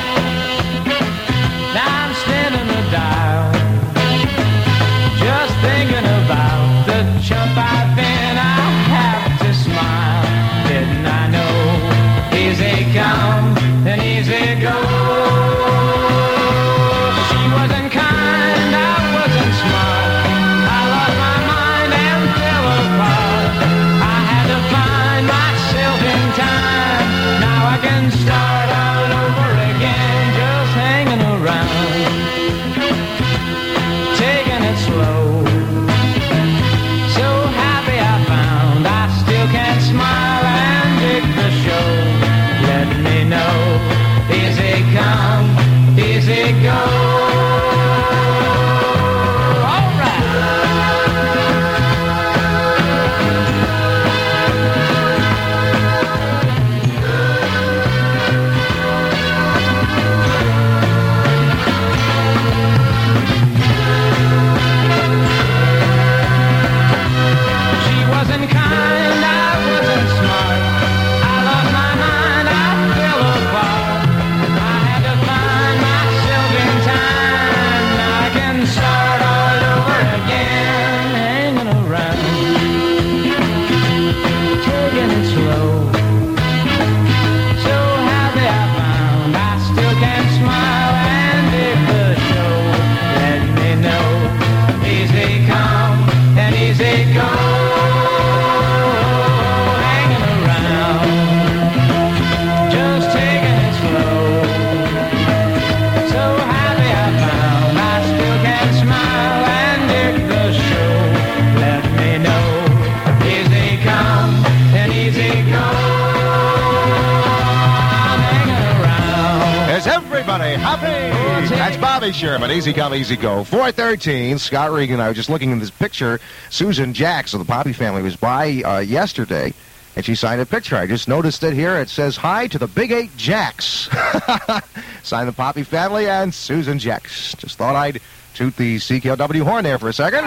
I'm spinning the dial. Just thinking about the chump I've been. I have to smile. Didn't I know? Easy come and easy go. She wasn't kind, I wasn't smart. I lost my mind and fell apart. I had to find myself in time. Now I can start all over again, just hanging around, taking it slow. So happy I found I still can smile and dig the show. Let me know, easy come, easy go. Happy! That's Bobby Sherman. Easy come, easy go. four thirteen. Scott Regan and I were just looking in this picture. Susan Jacks of the Poppy family was by uh, yesterday, and she signed a picture. I just noticed it here. It says, hi to the Big Eight Jacks. Signed the Poppy family and Susan Jacks. Just thought I'd toot the C K L W horn there for a second.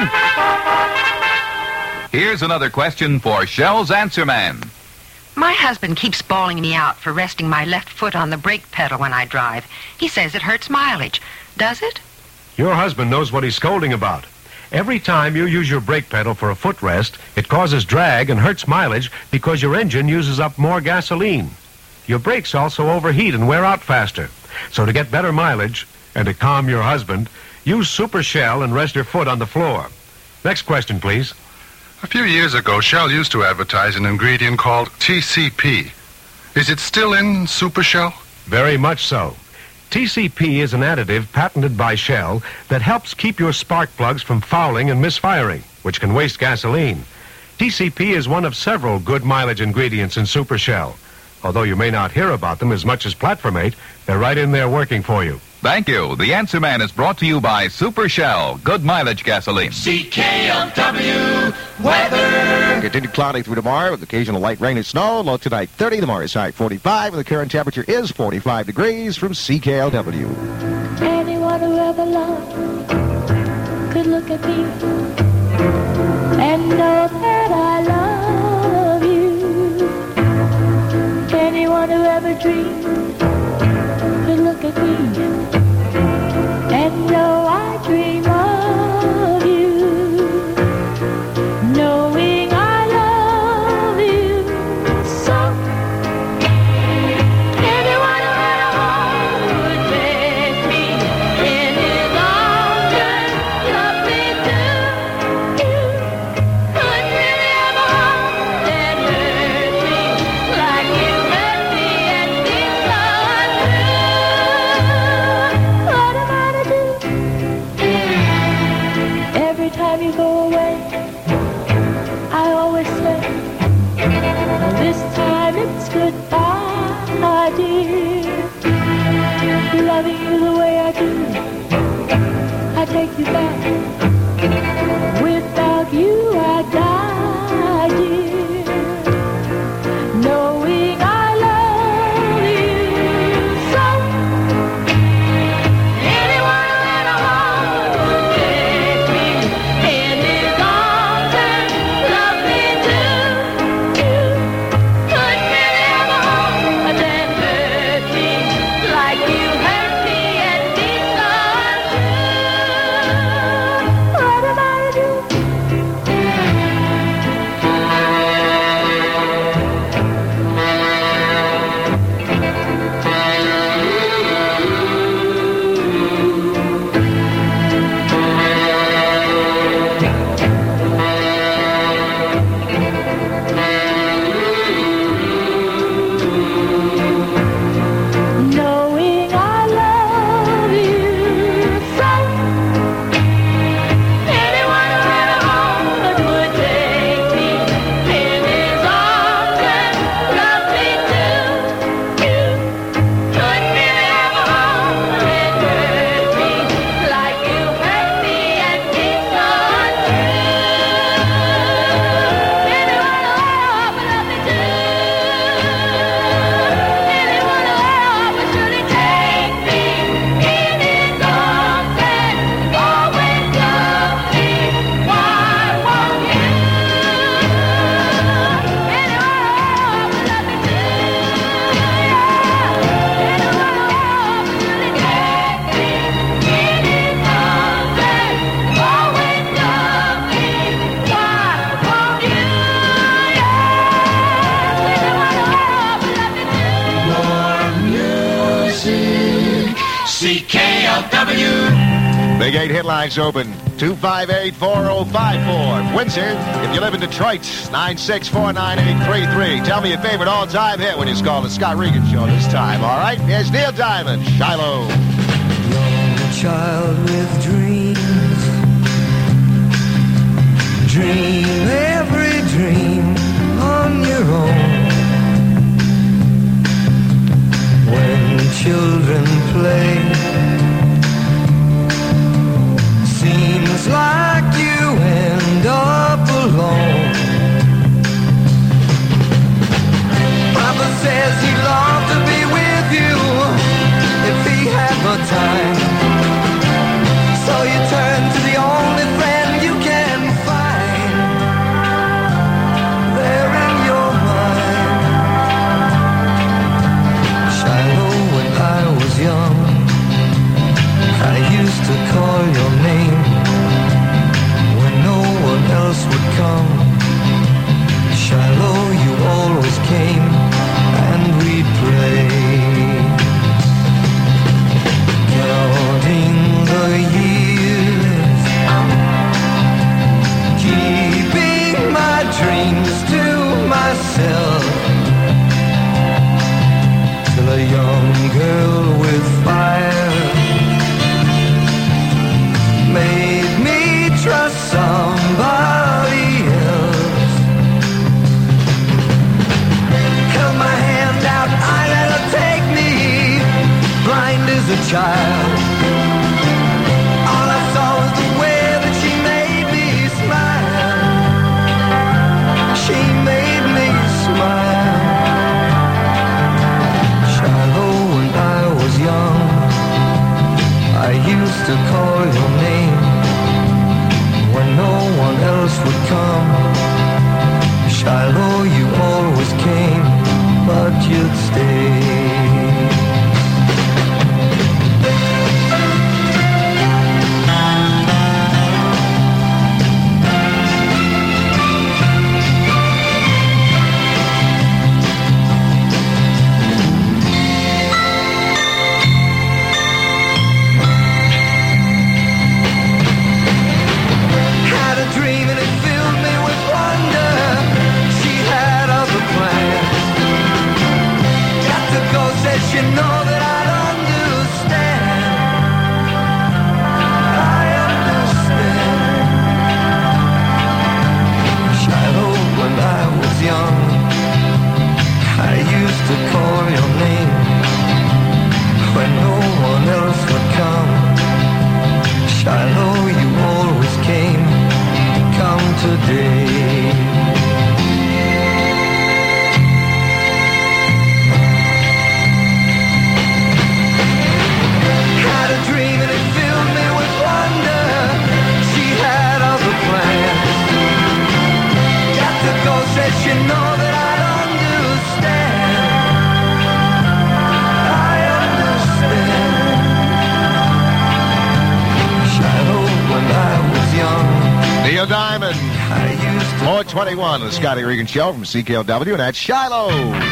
Here's another question for Shell's Answer Man. My husband keeps bawling me out for resting my left foot on the brake pedal when I drive. He says it hurts mileage. Does it? Your husband knows what he's scolding about. Every time you use your brake pedal for a footrest, it causes drag and hurts mileage because your engine uses up more gasoline. Your brakes also overheat and wear out faster. So to get better mileage and to calm your husband, use Super Shell and rest your foot on the floor. Next question, please. A few years ago, Shell used to advertise an ingredient called T C P. Is it still in Super Shell? Very much so. T C P is an additive patented by Shell that helps keep your spark plugs from fouling and misfiring, which can waste gasoline. T C P is one of several good mileage ingredients in Super Shell. Although you may not hear about them as much as Platformate, they're right in there working for you. Thank you. The Answer Man is brought to you by Super Shell, good mileage gasoline. C K L W weather. Continued cloudy through tomorrow with occasional light rain and snow. Low tonight thirty, tomorrow's high forty-five, and the current temperature is forty-five degrees from C K L W. Anyone who ever loved could look at me and know that I love you. Anyone who ever dreamed could look at me and know I dream of you, knowing I love you so. Anyone who had a heart would take me in his arms and love me too. You could really have a heart that hurt me like you hurt me and this it's goodbye, dear. Loving you the way I do, I take you back. Without you, I die, dear. Knowing I love you so. Anyone who had a heart would take me in his arms and love me too. You could never have a heart that hurt me like you hurt me and be so true. What am I to do? Knowing I love you so. Anyone who had a heart would take me in his arms and love me too. You could never have a heart that hurt me like you hurt me and be so true. Anyone who had a heart would love me too. Anyone who had a heart would surely take me in his arms and always love me. Why won't you? Anyone who had a heart would love me too. Anyone who had a heart would surely take me in his arms and always love me. Why won't you? Anyone who had a heart would love me too. More music. C K L W. Big eight hit lines open. two five eight, four oh five four. Windsor, if you live in Detroit, nine six four, nine eight three three. Tell me your favorite all-time hit when it's called the Scott Regan Show this time, all right? Here's Neil Diamond, Shiloh. Child with dreams, dream every dream on your own. When children play, seems like you end up alone. Papa says he'd love to be with you if he had more time. So you turn to the only friend you can find there in your mind. Shiloh, when I was young, I used to call your name when no one else would come. Shiloh, you always came and we'd play. Counting the years, keeping my dreams to myself, till a young girl with fire made me trust somebody else. Held my hand out, I let her take me, blind as a child. All I saw was the way that she made me smile. She made me smile. Shiloh, when I was young, I used to call your name when no one else would come. Shiloh, you always came, but you'd stay. used to call your name when no one else would come. Shiloh, you always came. Come today. Had a dream and it filled me with wonder. She had other plans. Got to go, said she know that I'd understand. I understand. Shiloh, when I was young. Neil Diamond. four twenty-one, the Scotty Regan Show from C K L W, and that's Shiloh.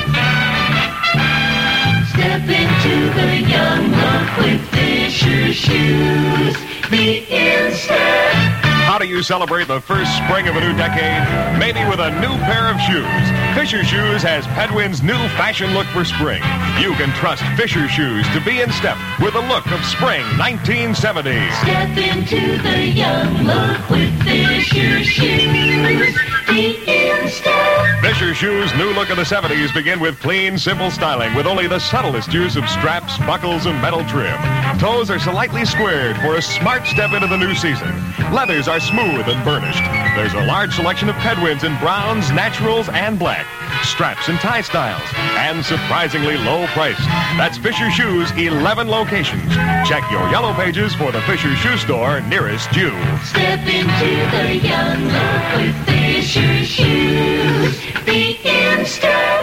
Step into the young look with Fisher shoes. The instant. How do you celebrate the first spring of a new decade? Maybe with a new pair of shoes. Fisher Shoes has Pedwin's new fashion look for spring. You can trust Fisher Shoes to be in step with the look of spring nineteen seventy. Step into the young look with Fisher shoes. The instant. Fisher Shoes' new look of the seventies begin with clean, simple styling with only the subtlest use of straps, buckles, and metal trim. Toes are slightly squared for a smart step into the new season. Leathers are smooth and burnished. There's a large selection of Pedwins in browns, naturals, and black. Straps and tie styles. And surprisingly low priced. That's Fisher Shoes' eleven locations. Check your yellow pages for the Fisher Shoe Store nearest you. Step into the young look with Fisher shoes. The instant.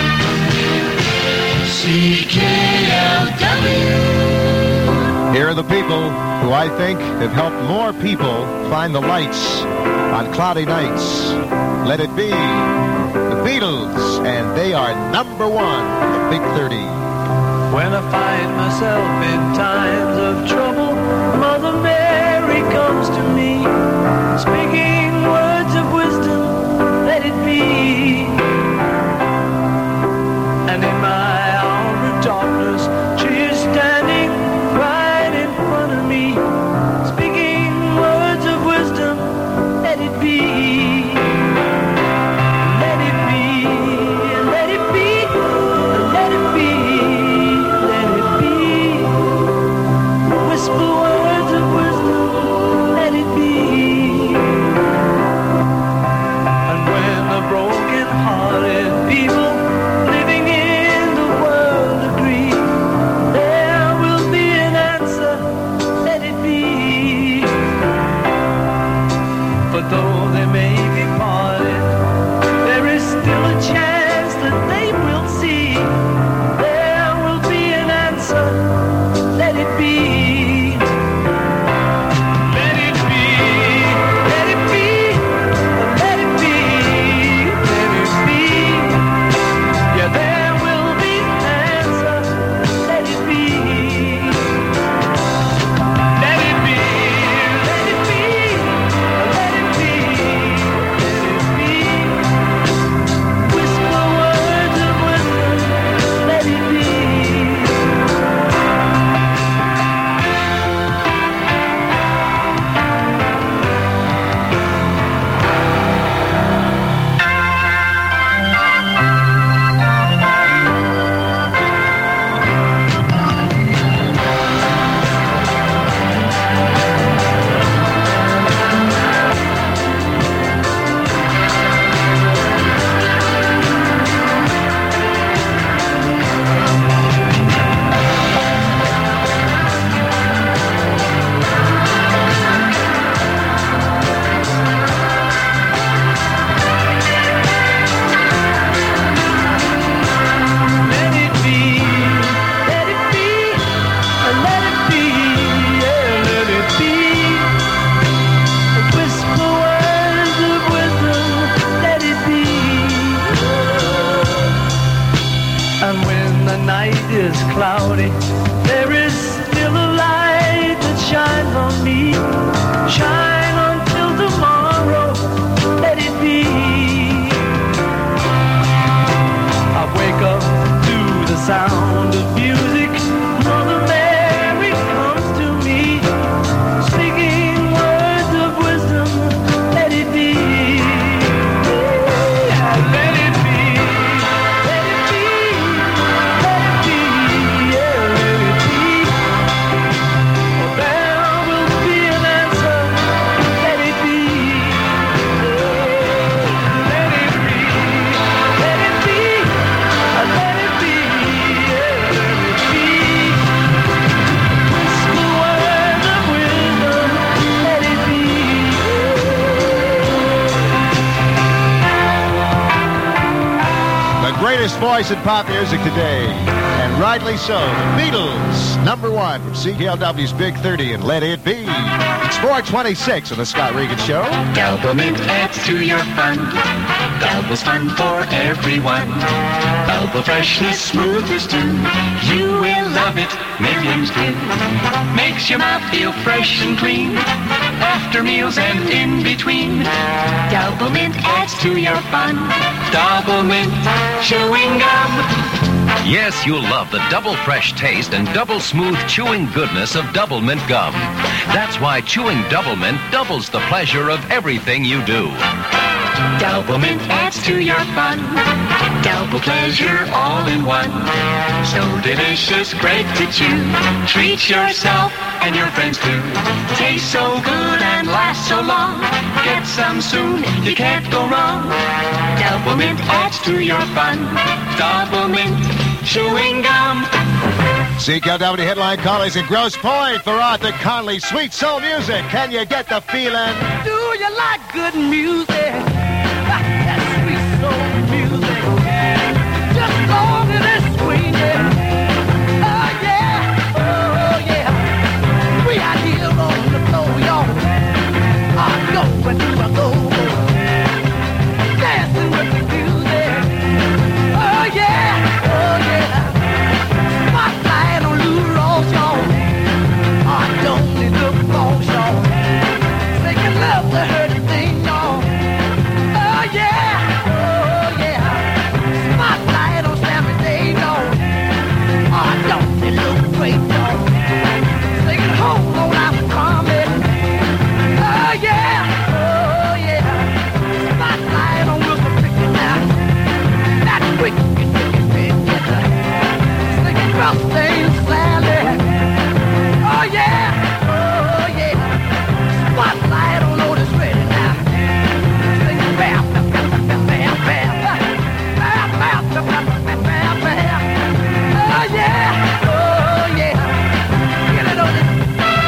C K L W. Here are the people who I think have helped more people find the lights on cloudy nights. Let it be the Beatles, and they are number one, the Big thirty. When I find myself in times of trouble, Mother Mary comes to me, speaking words of wisdom, let it be. And in my hour of darkness, she is standing right in front of me, speaking words of wisdom, let it be. Let it be, let it be, let it be, let it be. Whisper words of wisdom, let it be. And when the broken-hearted people living in the world agree, there will be an answer, let it be. But though they may be parted, there is still a chance that they will see. There will be an answer, let it be. Let it be, let it be, let it be, let it be. Yeah, there will be an answer, let it be. Let it be, let it be, let it be, let it be. Whisper words of wisdom, let it be. Let it be, let it be, let it be, yeah, let it be. Whisper words of wisdom, let it be. And when the night is cloudy, there is still a light that shines on me. Shine until tomorrow, let it be. I wake up to the sound of music. Mother Mary comes to me, speaking words of wisdom, let it be. Yeah, let it be, let it be, The greatest voice in pop music today, and rightly so. The Beatles, number one from C K L W's Big thirty, and Let It Be. It's four twenty-six on the Scott Regan Show. Doublemint adds to your fun. Double's fun for everyone. Double freshness, smoothness too. You will love it, millions do. Makes your mouth feel fresh and clean after meals and in between. Doublemint adds to your fun. Doublemint chewing gum. Yes, you'll love the double fresh taste and double smooth chewing goodness of Double Mint gum. That's why chewing Double Mint doubles the pleasure of everything you do. Doublemint adds to your fun. Double pleasure all in one. So delicious, great to chew. Treat yourself and your friends too. Tastes so good and lasts so long. Get some soon, you can't go wrong. Doublemint adds to your fun. Doublemint chewing gum. C K L W headline callers in Grosse Pointe for Arthur Conley. Sweet soul music. Can you get the feeling? Do you like good music? That sweet soul music. Just long as it's sweet, yeah. Oh yeah, oh yeah. We out here on the floor, y'all. I go and do I go. Dancing with the music. Oh yeah, oh yeah. Spotlight on Lou Ross, y'all. I don't need the falls, y'all. Making love to her thing, y'all. Oh yeah, oh yeah. Spotlight on Sammy Day, y'all. I don't need look great, y'all. Taking home on out the comment. Oh yeah, oh yeah. Spotlight on Wilson Pickett now. That quick, quick, quick, quick, quick. Singing rough things, Sally. Oh yeah, oh yeah. Spotlight on Otis Redding now. Singing bam, bam, bam, bam, bam, bam, bam. Bam, bam, bam, bam, bam, bam, bam. Oh yeah, oh yeah. Get it on it.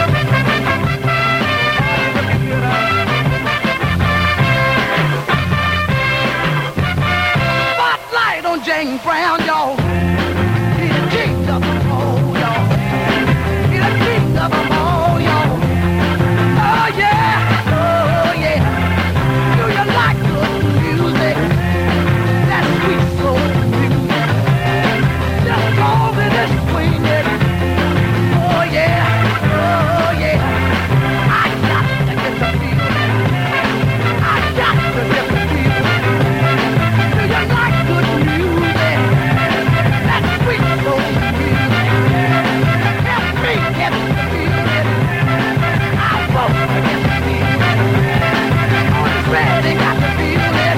Spotlight on James Brown, y'all. He the king of them all, y'all. He the king of them all, y'all. Oh yeah, oh yeah. Do you like good music? That sweet soul music. Just long as it's sweet, yeah. Oh yeah, oh yeah. I got to get the feeling. I got to get the feeling. Do you like good music? That sweet soul music. Help me get the feeling. I won't forget the feeling. Oh, it's ready, got the feeling.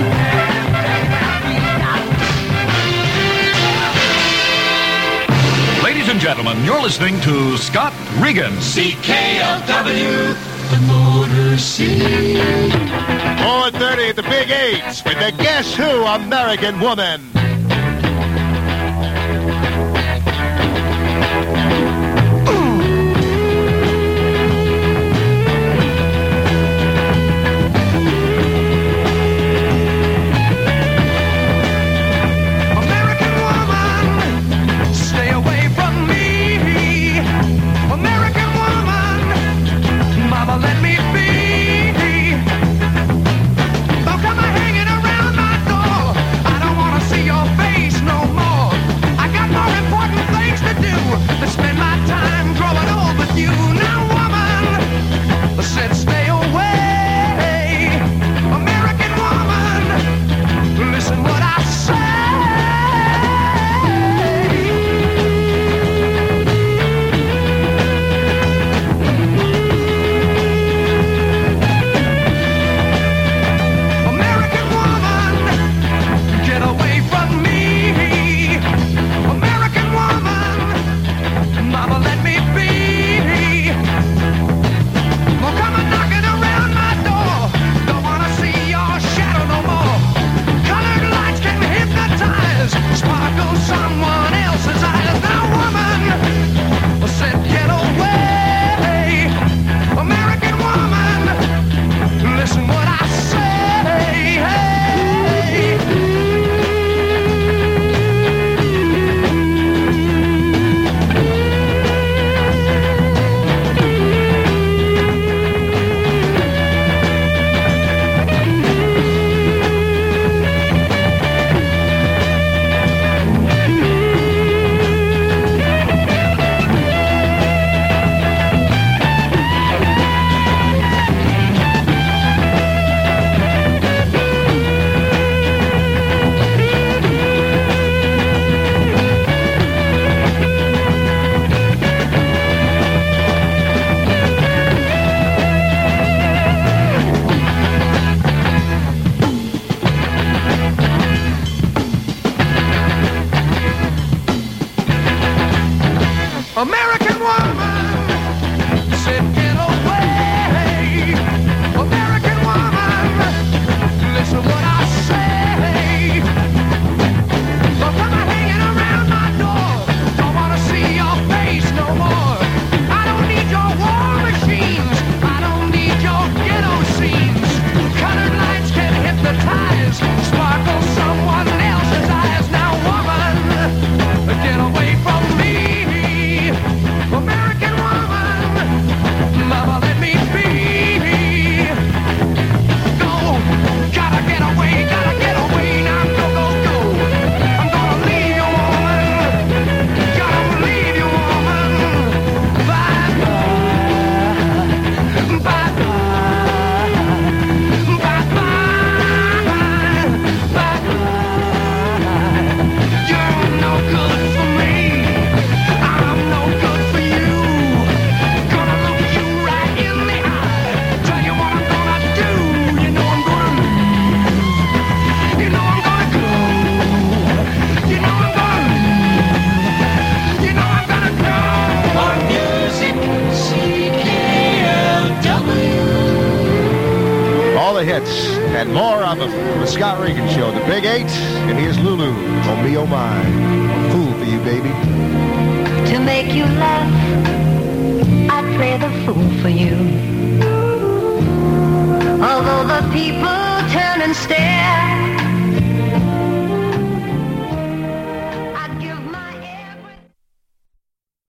Ladies and gentlemen, you're listening to Scott Regan. C K L W, the Motor City. four thirty at the Big Eight with the Guess Who American Woman. American woman, stay away from me. American woman, mama, let me be. Don't come hanging around my door. I don't wanna see your American woman said, get away. American woman, listen what I say. But when I'm hanging around my door, don't want to see your face no more. I don't need your war machines. I don't need your ghetto scenes. Colored lights can hypnotize, sparkle someone else's eyes. Now, woman, get away from me. American woman, mama, let me be. Go, gotta get away, gotta get away. Now, go, go, go. I'm gonna leave you, woman. Gotta leave you, woman. Bye, bye. Bye, bye. Bye, bye. Bye, bye. You're no good for me. I'm no good for you. Gonna look you right in the eye. Tell you what I'm gonna do. You know I'm gonna leave. You know I'm gonna go. You know I'm gonna leave. You know I'm gonna go. For music, C K L W. All the hits and more of them from the Scott Regan Show. The Big Eight, and here's Lulu. Oh me, oh my. A fool for you, baby. To make you laugh, I play the fool for you. Although the people turn and stare,